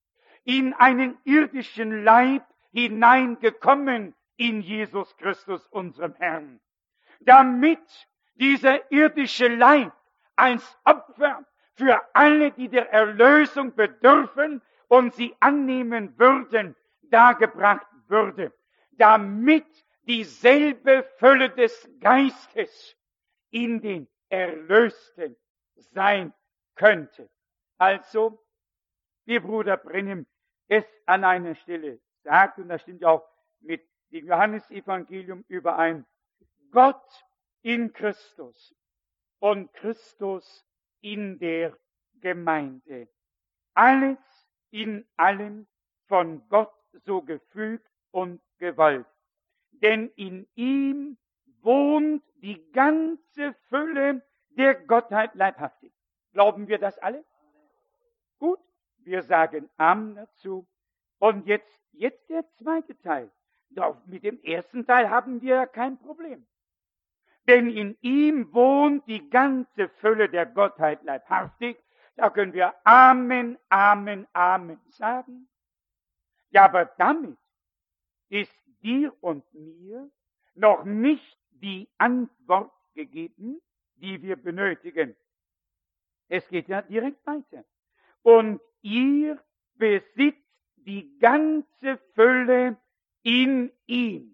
in einen irdischen Leib hineingekommen in Jesus Christus, unserem Herrn, damit dieser irdische Leib als Opfer für alle, die der Erlösung bedürfen und sie annehmen würden, dargebracht würde, damit dieselbe Fülle des Geistes in den Erlösten sein könnte. Also, wie Bruder Brennim es an einer Stelle sagt, und das stimmt auch mit dem Johannesevangelium überein, Gott in Christus und Christus in der Gemeinde. Alles in allem von Gott so gefügt und gewollt. Denn in ihm wohnt die ganze Fülle der Gottheit leibhaftig. Glauben wir das alle? Gut, wir sagen Amen dazu. Und jetzt, jetzt der zweite Teil. Doch mit dem ersten Teil haben wir kein Problem. Denn in ihm wohnt die ganze Fülle der Gottheit leibhaftig. Da können wir Amen, Amen, Amen sagen. Ja, aber damit ist dir und mir noch nicht die Antwort gegeben, die wir benötigen. Es geht ja direkt weiter. Und ihr besitzt die ganze Fülle in ihm.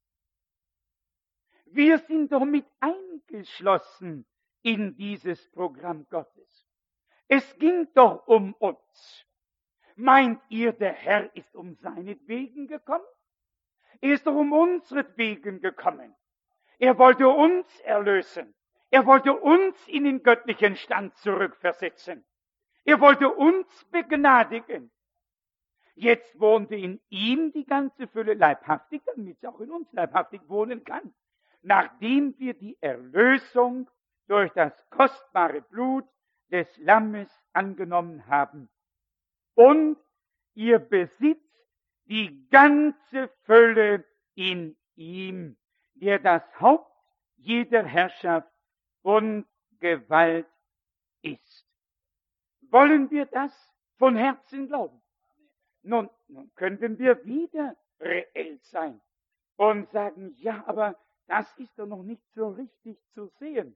Wir sind doch mit eingeschlossen in dieses Programm Gottes. Es ging doch um uns. Meint ihr, der Herr ist um seinetwegen gekommen? Er ist doch um unsretwegen gekommen. Er wollte uns erlösen. Er wollte uns in den göttlichen Stand zurückversetzen. Er wollte uns begnadigen. Jetzt wohnte in ihm die ganze Fülle leibhaftig, damit sie auch in uns leibhaftig wohnen kann. Nachdem wir die Erlösung durch das kostbare Blut des Lammes angenommen haben. Und ihr besitzt die ganze Fülle in ihm, der das Haupt jeder Herrschaft und Gewalt ist. Wollen wir das von Herzen glauben? Nun, nun könnten wir wieder reell sein und sagen, ja, aber das ist doch noch nicht so richtig zu sehen.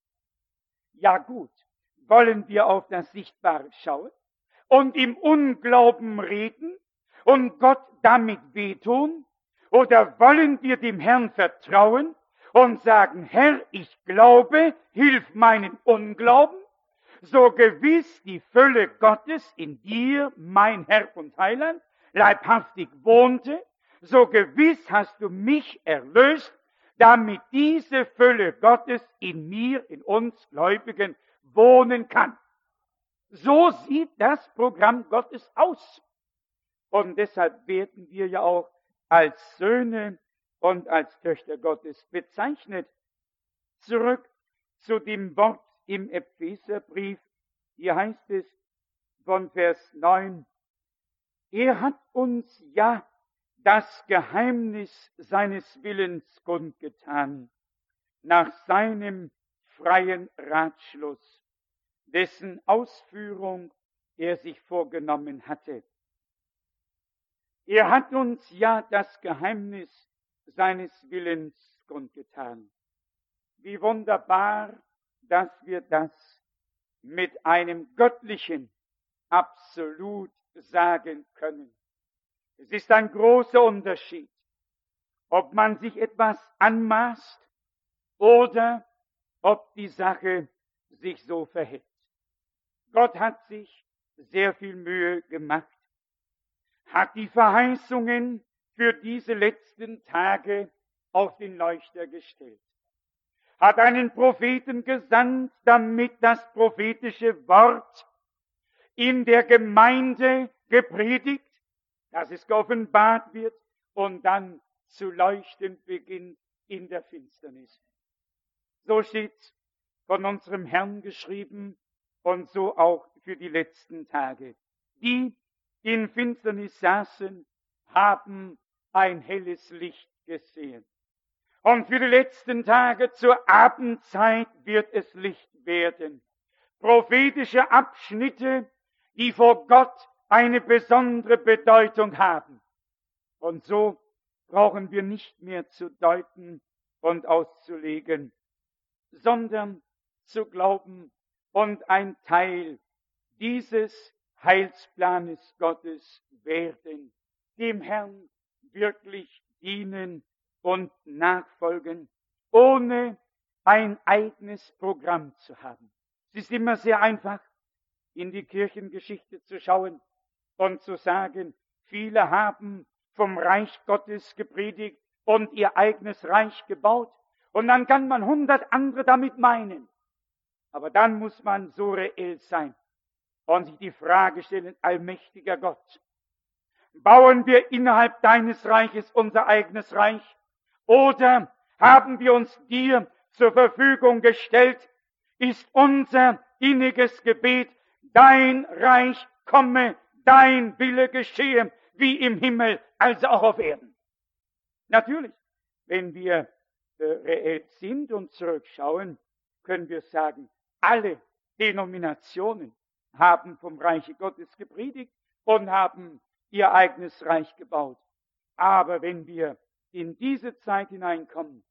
Ja gut, wollen wir auf das Sichtbare schauen und im Unglauben reden und Gott damit wehtun? Oder wollen wir dem Herrn vertrauen und sagen, Herr, ich glaube, hilf meinen Unglauben, so gewiss die Fülle Gottes in dir, mein Herr und Heiland, leibhaftig wohnte, so gewiss hast du mich erlöst, damit diese Fülle Gottes in mir, in uns Gläubigen wohnen kann. So sieht das Programm Gottes aus. Und deshalb werden wir ja auch als Söhne und als Töchter Gottes bezeichnet. Zurück zu dem Wort im Epheserbrief. Hier heißt es von Vers neun, er hat uns ja das Geheimnis seines Willens kundgetan, nach seinem freien Ratschluss, dessen Ausführung er sich vorgenommen hatte. Er hat uns ja das Geheimnis seines Willens kundgetan. Wie wunderbar, dass wir das mit einem göttlichen Absolut sagen können. Es ist ein großer Unterschied, ob man sich etwas anmaßt oder ob die Sache sich so verhält. Gott hat sich sehr viel Mühe gemacht, hat die Verheißungen für diese letzten Tage auf den Leuchter gestellt, hat einen Propheten gesandt, damit das prophetische Wort in der Gemeinde gepredigt dass es geoffenbart wird und dann zu leuchten beginnt in der Finsternis. So steht's von unserem Herrn geschrieben und so auch für die letzten Tage. Die in Finsternis saßen, haben ein helles Licht gesehen. Und für die letzten Tage zur Abendzeit wird es Licht werden. Prophetische Abschnitte, die vor Gott eine besondere Bedeutung haben. Und so brauchen wir nicht mehr zu deuten und auszulegen, sondern zu glauben und ein Teil dieses Heilsplanes Gottes werden, dem Herrn wirklich dienen und nachfolgen, ohne ein eigenes Programm zu haben. Es ist immer sehr einfach, in die Kirchengeschichte zu schauen und zu sagen, viele haben vom Reich Gottes gepredigt und ihr eigenes Reich gebaut. Und dann kann man hundert andere damit meinen. Aber dann muss man so reell sein und sich die Frage stellen, allmächtiger Gott, bauen wir innerhalb deines Reiches unser eigenes Reich? Oder haben wir uns dir zur Verfügung gestellt? Ist unser inniges Gebet, dein Reich komme, dein Wille geschehe, wie im Himmel, also auch auf Erden? Natürlich, wenn wir äh, reell sind und zurückschauen, können wir sagen, alle Denominationen haben vom Reiche Gottes gepredigt und haben ihr eigenes Reich gebaut. Aber wenn wir in diese Zeit hineinkommen,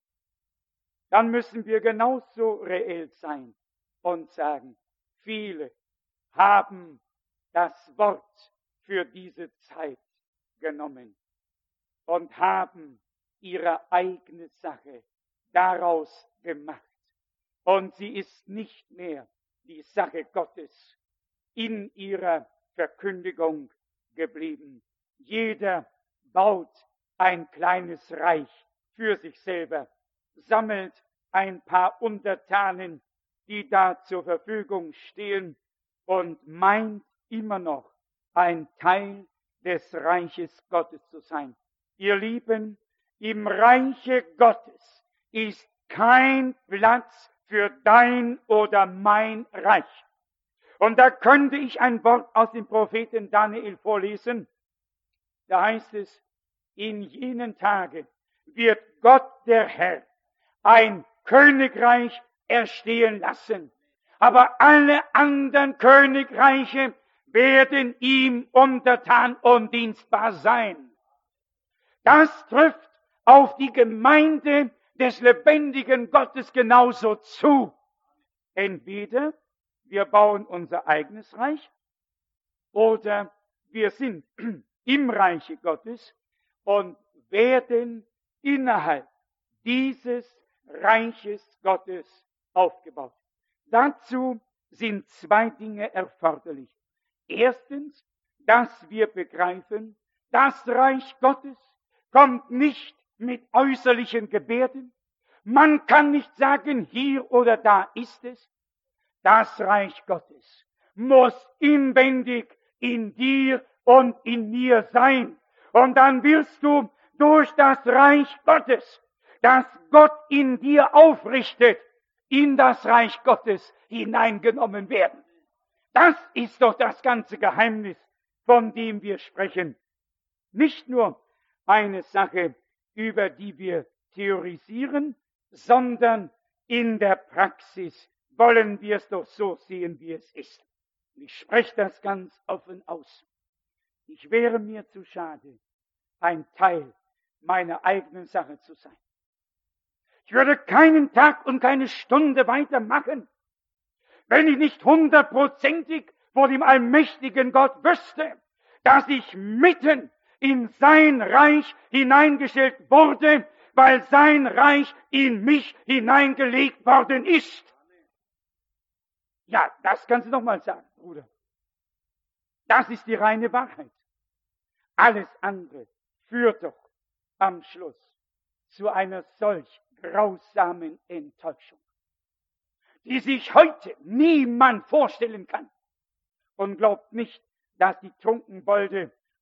dann müssen wir genauso reell sein und sagen, viele haben das Wort für diese Zeit genommen und haben ihre eigene Sache daraus gemacht. Und sie ist nicht mehr die Sache Gottes in ihrer Verkündigung geblieben. Jeder baut ein kleines Reich für sich selber, sammelt ein paar Untertanen, die da zur Verfügung stehen und meint immer noch ein Teil des Reiches Gottes zu sein. Ihr Lieben, im Reiche Gottes ist kein Platz für dein oder mein Reich. Und da könnte ich ein Wort aus dem Propheten Daniel vorlesen. Da heißt es, in jenen Tagen wird Gott der Herr ein Königreich erstehen lassen. Aber alle anderen Königreiche werden ihm untertan und dienstbar sein. Das trifft auf die Gemeinde des lebendigen Gottes genauso zu. Entweder wir bauen unser eigenes Reich oder wir sind im Reiche Gottes und werden innerhalb dieses Reiches Gottes aufgebaut. Dazu sind zwei Dinge erforderlich. Erstens, dass wir begreifen, das Reich Gottes kommt nicht mit äußerlichen Gebärden. Man kann nicht sagen, hier oder da ist es. Das Reich Gottes muss inwendig in dir und in mir sein. Und dann wirst du durch das Reich Gottes, das Gott in dir aufrichtet, in das Reich Gottes hineingenommen werden. Das ist doch das ganze Geheimnis, von dem wir sprechen. Nicht nur eine Sache, über die wir theorisieren, sondern in der Praxis wollen wir es doch so sehen, wie es ist. Ich spreche das ganz offen aus. Ich wäre mir zu schade, ein Teil meiner eigenen Sache zu sein. Ich würde keinen Tag und keine Stunde weitermachen, wenn ich nicht hundertprozentig vor dem allmächtigen Gott wüsste, dass ich mitten in sein Reich hineingestellt wurde, weil sein Reich in mich hineingelegt worden ist. Ja, das kannst du noch mal sagen, Bruder. Das ist die reine Wahrheit. Alles andere führt doch am Schluss zu einer solch grausamen Enttäuschung, die sich heute niemand vorstellen kann. Und glaubt nicht, dass die Trunkenbolde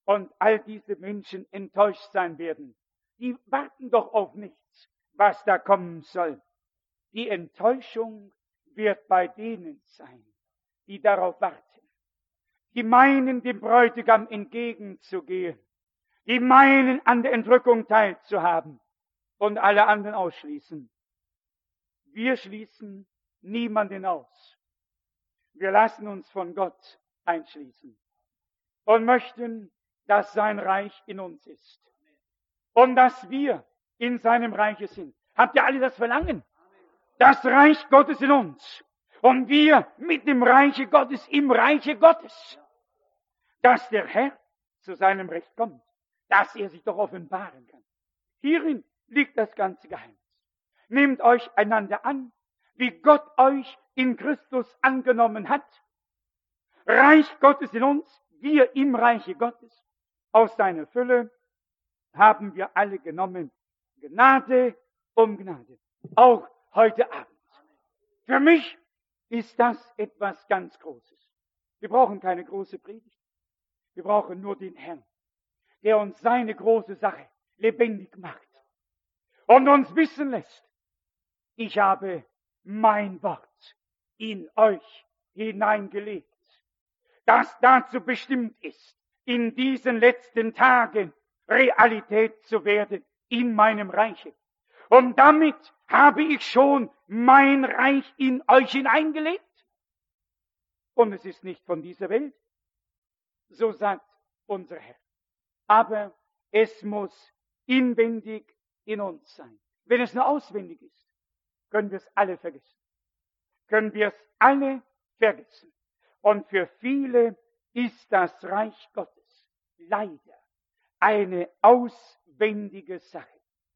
und all diese Menschen enttäuscht sein werden. Die warten doch auf nichts, was da kommen soll. Die Enttäuschung wird bei denen sein, die darauf warten, die meinen, dem Bräutigam entgegenzugehen, die meinen, an der Entrückung teilzuhaben und alle anderen ausschließen. Wir schließen niemanden aus. Wir lassen uns von Gott einschließen und möchten, dass sein Reich in uns ist und dass wir in seinem Reiche sind. Habt ihr alle das Verlangen? Das Reich Gottes in uns und wir mit dem Reiche Gottes im Reiche Gottes. Dass der Herr zu seinem Recht kommt, dass er sich doch offenbaren kann. Hierin liegt das ganze Geheimnis. Nehmt euch einander an, wie Gott euch in Christus angenommen hat. Reich Gottes in uns, wir im Reiche Gottes. Aus seiner Fülle haben wir alle genommen. Gnade um Gnade. Auch heute Abend. Für mich ist das etwas ganz Großes. Wir brauchen keine große Predigt. Wir brauchen nur den Herrn, der uns seine große Sache lebendig macht und uns wissen lässt, ich habe mein Wort in euch hineingelegt, das dazu bestimmt ist, in diesen letzten Tagen Realität zu werden in meinem Reiche. Und damit habe ich schon mein Reich in euch hineingelegt. Und es ist nicht von dieser Welt, so sagt unser Herr. Aber es muss inwendig in uns sein. Wenn es nur auswendig ist, können wir es alle vergessen. Können wir es alle vergessen. Und für viele ist das Reich Gottes leider eine auswendige Sache.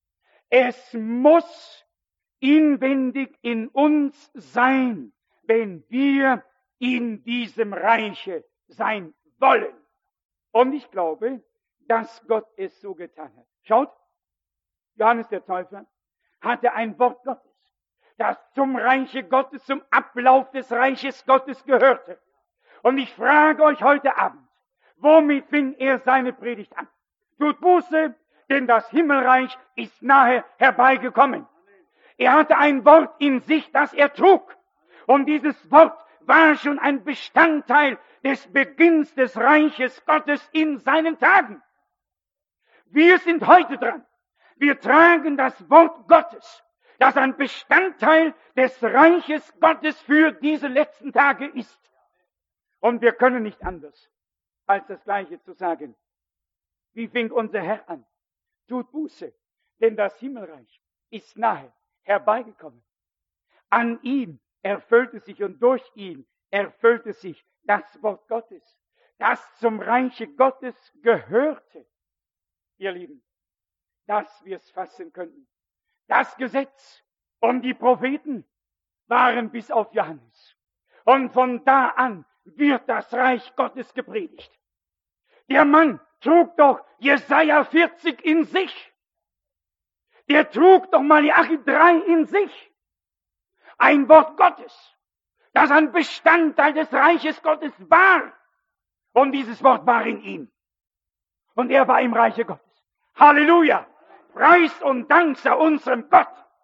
Es muss inwendig in uns sein, wenn wir in diesem Reiche sein wollen. Und ich glaube, dass Gott es so getan hat. Schaut, Johannes der Täufer hatte ein Wort Gottes, das zum Reiche Gottes, zum Ablauf des Reiches Gottes gehörte. Und ich frage euch heute Abend, womit fing er seine Predigt an? Tut Buße, denn das Himmelreich ist nahe herbeigekommen. Er hatte ein Wort in sich, das er trug. Und dieses Wort war schon ein Bestandteil des Beginns des Reiches Gottes in seinen Tagen. Wir sind heute dran. Wir tragen das Wort Gottes, das ein Bestandteil des Reiches Gottes für diese letzten Tage ist. Und wir können nicht anders, als das Gleiche zu sagen. Wie fing unser Herr an? Tut Buße, denn das Himmelreich ist nahe herbeigekommen. An ihm erfüllte sich und durch ihn erfüllte sich das Wort Gottes, das zum Reiche Gottes gehörte. Ihr Lieben, dass wir es fassen könnten. Das Gesetz und die Propheten waren bis auf Johannes. Und von da an wird das Reich Gottes gepredigt. Der Mann trug doch Jesaja vierzig in sich. Der trug doch Malachi drei in sich. Ein Wort Gottes, das ein Bestandteil des Reiches Gottes war. Und dieses Wort war in ihm. Und er war im Reiche Gottes. Halleluja! Preis und Dank sei unserem Gott.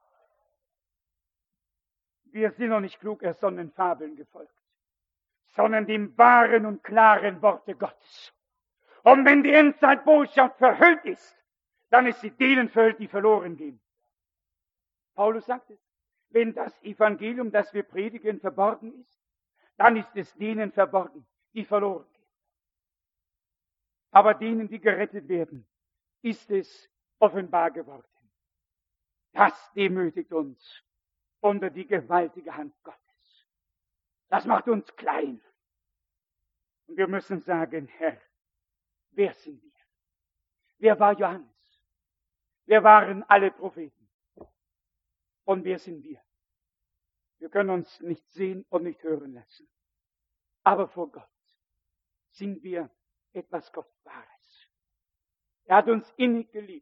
Wir sind noch nicht klug erst, sondern Fabeln gefolgt, sondern dem wahren und klaren Worte Gottes. Und wenn die Endzeitbotschaft verhüllt ist, dann ist sie denen verhüllt, die verloren gehen. Paulus sagt es, wenn das Evangelium, das wir predigen, verborgen ist, dann ist es denen verborgen, die verloren gehen. Aber denen, die gerettet werden, ist es offenbar geworden. Das demütigt uns unter die gewaltige Hand Gottes. Das macht uns klein. Und wir müssen sagen, Herr, wer sind wir? Wer war Johannes? Wer waren alle Propheten? Und wer sind wir? Wir können uns nicht sehen und nicht hören lassen. Aber vor Gott sind wir etwas Kostbares. Er hat uns innig geliebt.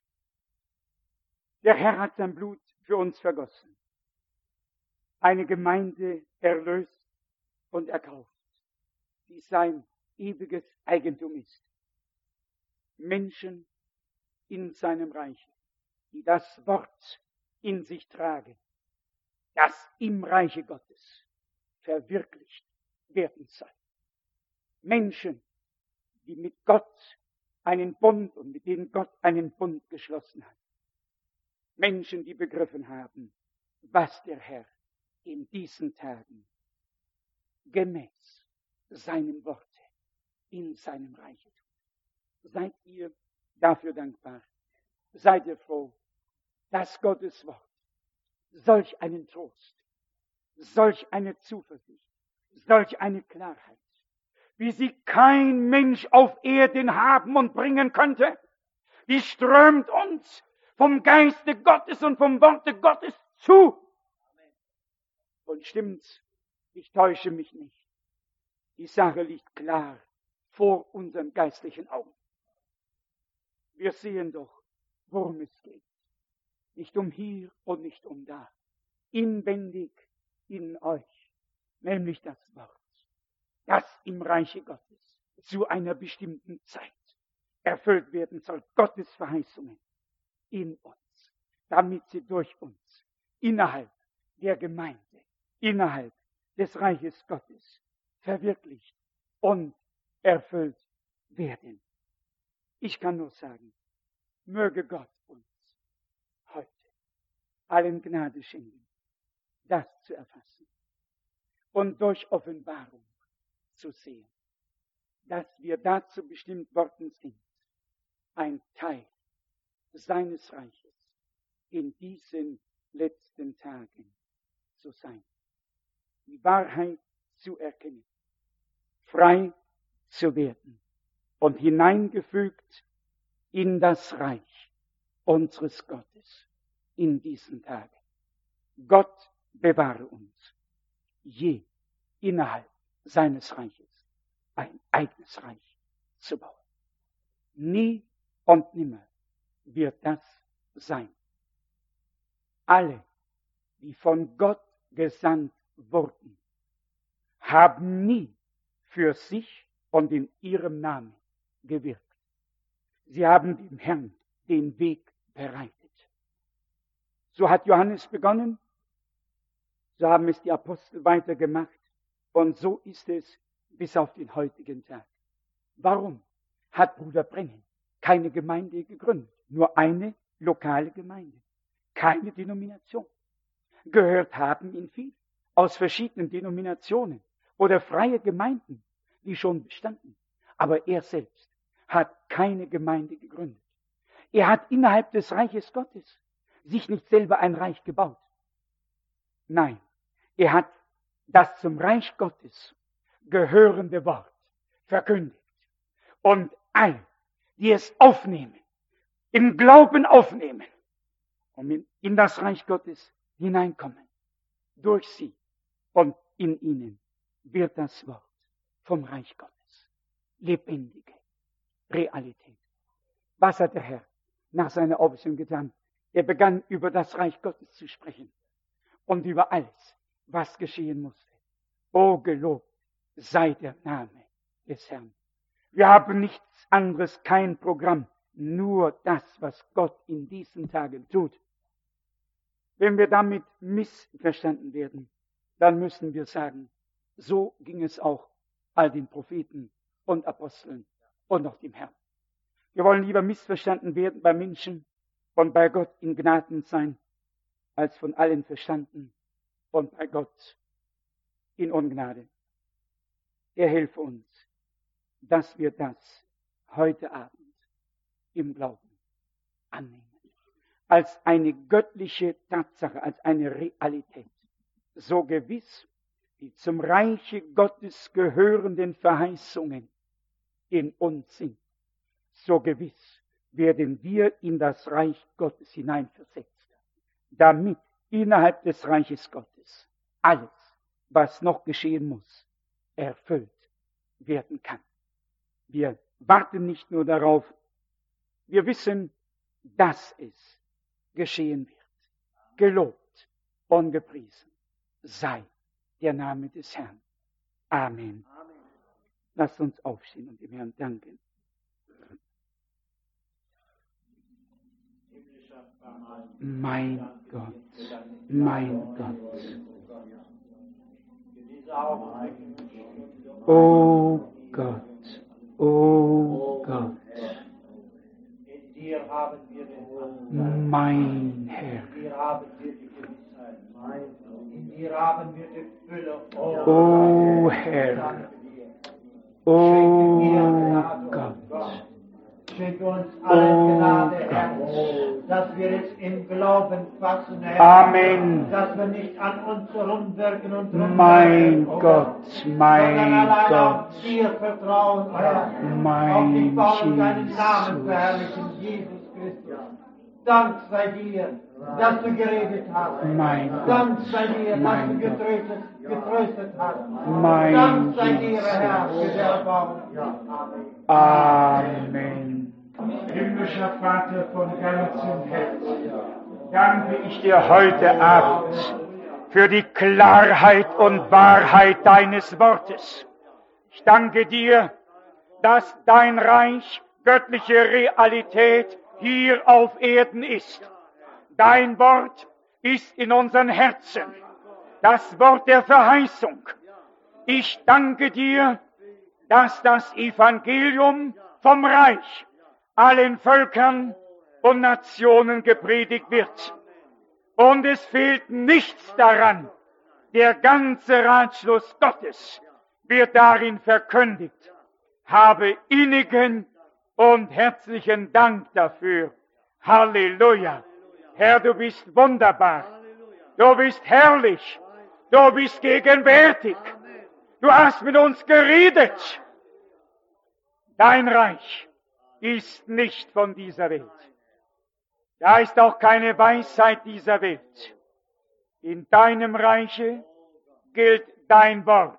Der Herr hat sein Blut für uns vergossen. Eine Gemeinde erlöst und erkauft, die sein ewiges Eigentum ist. Menschen in seinem Reich, die das Wort in sich tragen, das im Reiche Gottes verwirklicht werden soll. Menschen, die mit Gott einen Bund und mit denen Gott einen Bund geschlossen hat. Menschen, die begriffen haben, was der Herr in diesen Tagen gemäß seinem Worte in seinem Reiche tut. Seid ihr dafür dankbar? Seid ihr froh, dass Gottes Wort solch einen Trost, solch eine Zuversicht, solch eine Klarheit, wie sie kein Mensch auf Erden haben und bringen könnte, die strömt uns vom Geiste Gottes und vom Worte Gottes zu. Und stimmt's, ich täusche mich nicht. Die Sache liegt klar vor unseren geistlichen Augen. Wir sehen doch, worum es geht. Nicht um hier und nicht um da. Inwendig in euch, nämlich das Wort, das im Reiche Gottes zu einer bestimmten Zeit erfüllt werden soll. Gottes Verheißungen in uns, damit sie durch uns innerhalb der Gemeinde, innerhalb des Reiches Gottes verwirklicht und erfüllt werden. Ich kann nur sagen, möge Gott uns heute allen Gnade schenken, das zu erfassen und durch Offenbarung zu sehen, dass wir dazu bestimmt worden sind, ein Teil seines Reiches in diesen letzten Tagen zu sein, die Wahrheit zu erkennen, frei zu werden und hineingefügt in das Reich unseres Gottes in diesen Tagen. Gott bewahre uns, je innerhalb seines Reiches ein eigenes Reich zu bauen. Nie und nimmer wird das sein. Alle, die von Gott gesandt wurden, haben nie für sich und in ihrem Namen gewirkt. Sie haben dem Herrn den Weg bereitet. So hat Johannes begonnen, so haben es die Apostel weitergemacht und so ist es bis auf den heutigen Tag. Warum hat Bruder Brennan keine Gemeinde gegründet? Nur eine lokale Gemeinde, keine Denomination. Gehört haben ihn viele aus verschiedenen Denominationen oder freie Gemeinden, die schon bestanden. Aber er selbst hat keine Gemeinde gegründet. Er hat innerhalb des Reiches Gottes sich nicht selber ein Reich gebaut. Nein, er hat das zum Reich Gottes gehörende Wort verkündigt. Und all, die es aufnehmen, im Glauben aufnehmen und in das Reich Gottes hineinkommen, durch sie und in ihnen wird das Wort vom Reich Gottes lebendige Realität. Was hat der Herr nach seiner Auferstehung getan? Er begann über das Reich Gottes zu sprechen und über alles, was geschehen musste. O gelobt sei der Name des Herrn. Wir haben nichts anderes, kein Programm, nur das, was Gott in diesen Tagen tut. Wenn wir damit missverstanden werden, dann müssen wir sagen, so ging es auch all den Propheten und Aposteln und auch dem Herrn. Wir wollen lieber missverstanden werden bei Menschen und bei Gott in Gnaden sein, als von allen verstanden und bei Gott in Ungnade. Er helfe uns, dass wir das heute Abend im Glauben annehmen. Als eine göttliche Tatsache, als eine Realität. So gewiss die zum Reiche Gottes gehörenden Verheißungen in uns sind. So gewiss werden wir in das Reich Gottes hineinversetzt, damit innerhalb des Reiches Gottes alles, was noch geschehen muss, erfüllt werden kann. Wir warten nicht nur darauf, wir wissen, dass es geschehen wird. Gelobt und gepriesen sei der Name des Herrn. Amen. Amen. Lasst uns aufstehen und dem Herrn danken. Mein Gott, mein Gott. Oh Gott, oh Gott. Mein Herr. Oh Herr. Oh Gott. Schenke uns allen Gnade, Herr, dass wir es im Glauben fassen, Herr. Amen. Dass wir nicht an uns rumwirken und rumwirken, Mein oh Gott, mein sondern allein Gott. auf dir vertrauen, Herr. Mein auf dich bauen und deinen Jesus. Namen verherrlichen, Jesus Christus. Dank sei dir, dass du geredet hast. Mein Gott, Dank sei dir, dass mein du Gott. getröstet, getröstet hast. Mein Dank sei dir, Jesus. Herr, für die Erbauung. Amen. Amen. Himmlischer Vater von ganzem Herzen, danke ich dir heute Abend für die Klarheit und Wahrheit deines Wortes. Ich danke dir, dass dein Reich göttliche Realität hier auf Erden ist. Dein Wort ist in unseren Herzen, das Wort der Verheißung. Ich danke dir, dass das Evangelium vom Reich allen Völkern und Nationen gepredigt wird. Und es fehlt nichts daran. Der ganze Ratschluss Gottes wird darin verkündigt. Habe innigen und herzlichen Dank dafür. Halleluja. Herr, du bist wunderbar. Du bist herrlich. Du bist gegenwärtig. Du hast mit uns geredet. Dein Reich ist nicht von dieser Welt. Da ist auch keine Weisheit dieser Welt. In deinem Reiche gilt dein Wort.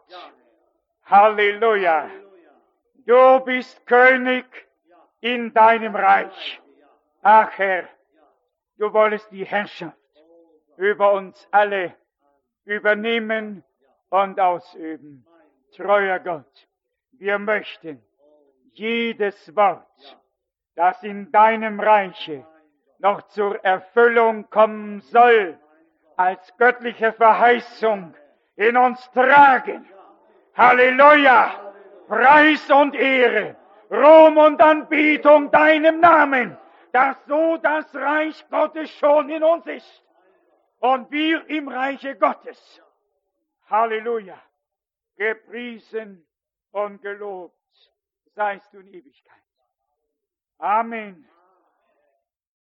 Halleluja. Du bist König in deinem Reich. Ach Herr, du wolltest die Herrschaft über uns alle übernehmen und ausüben. Treuer Gott, wir möchten jedes Wort, das in deinem Reiche noch zur Erfüllung kommen soll, als göttliche Verheißung in uns tragen. Halleluja! Preis und Ehre, Ruhm und Anbetung deinem Namen, dass so das Reich Gottes schon in uns ist und wir im Reiche Gottes. Halleluja! Gepriesen und gelobt seist du in Ewigkeit. Amen.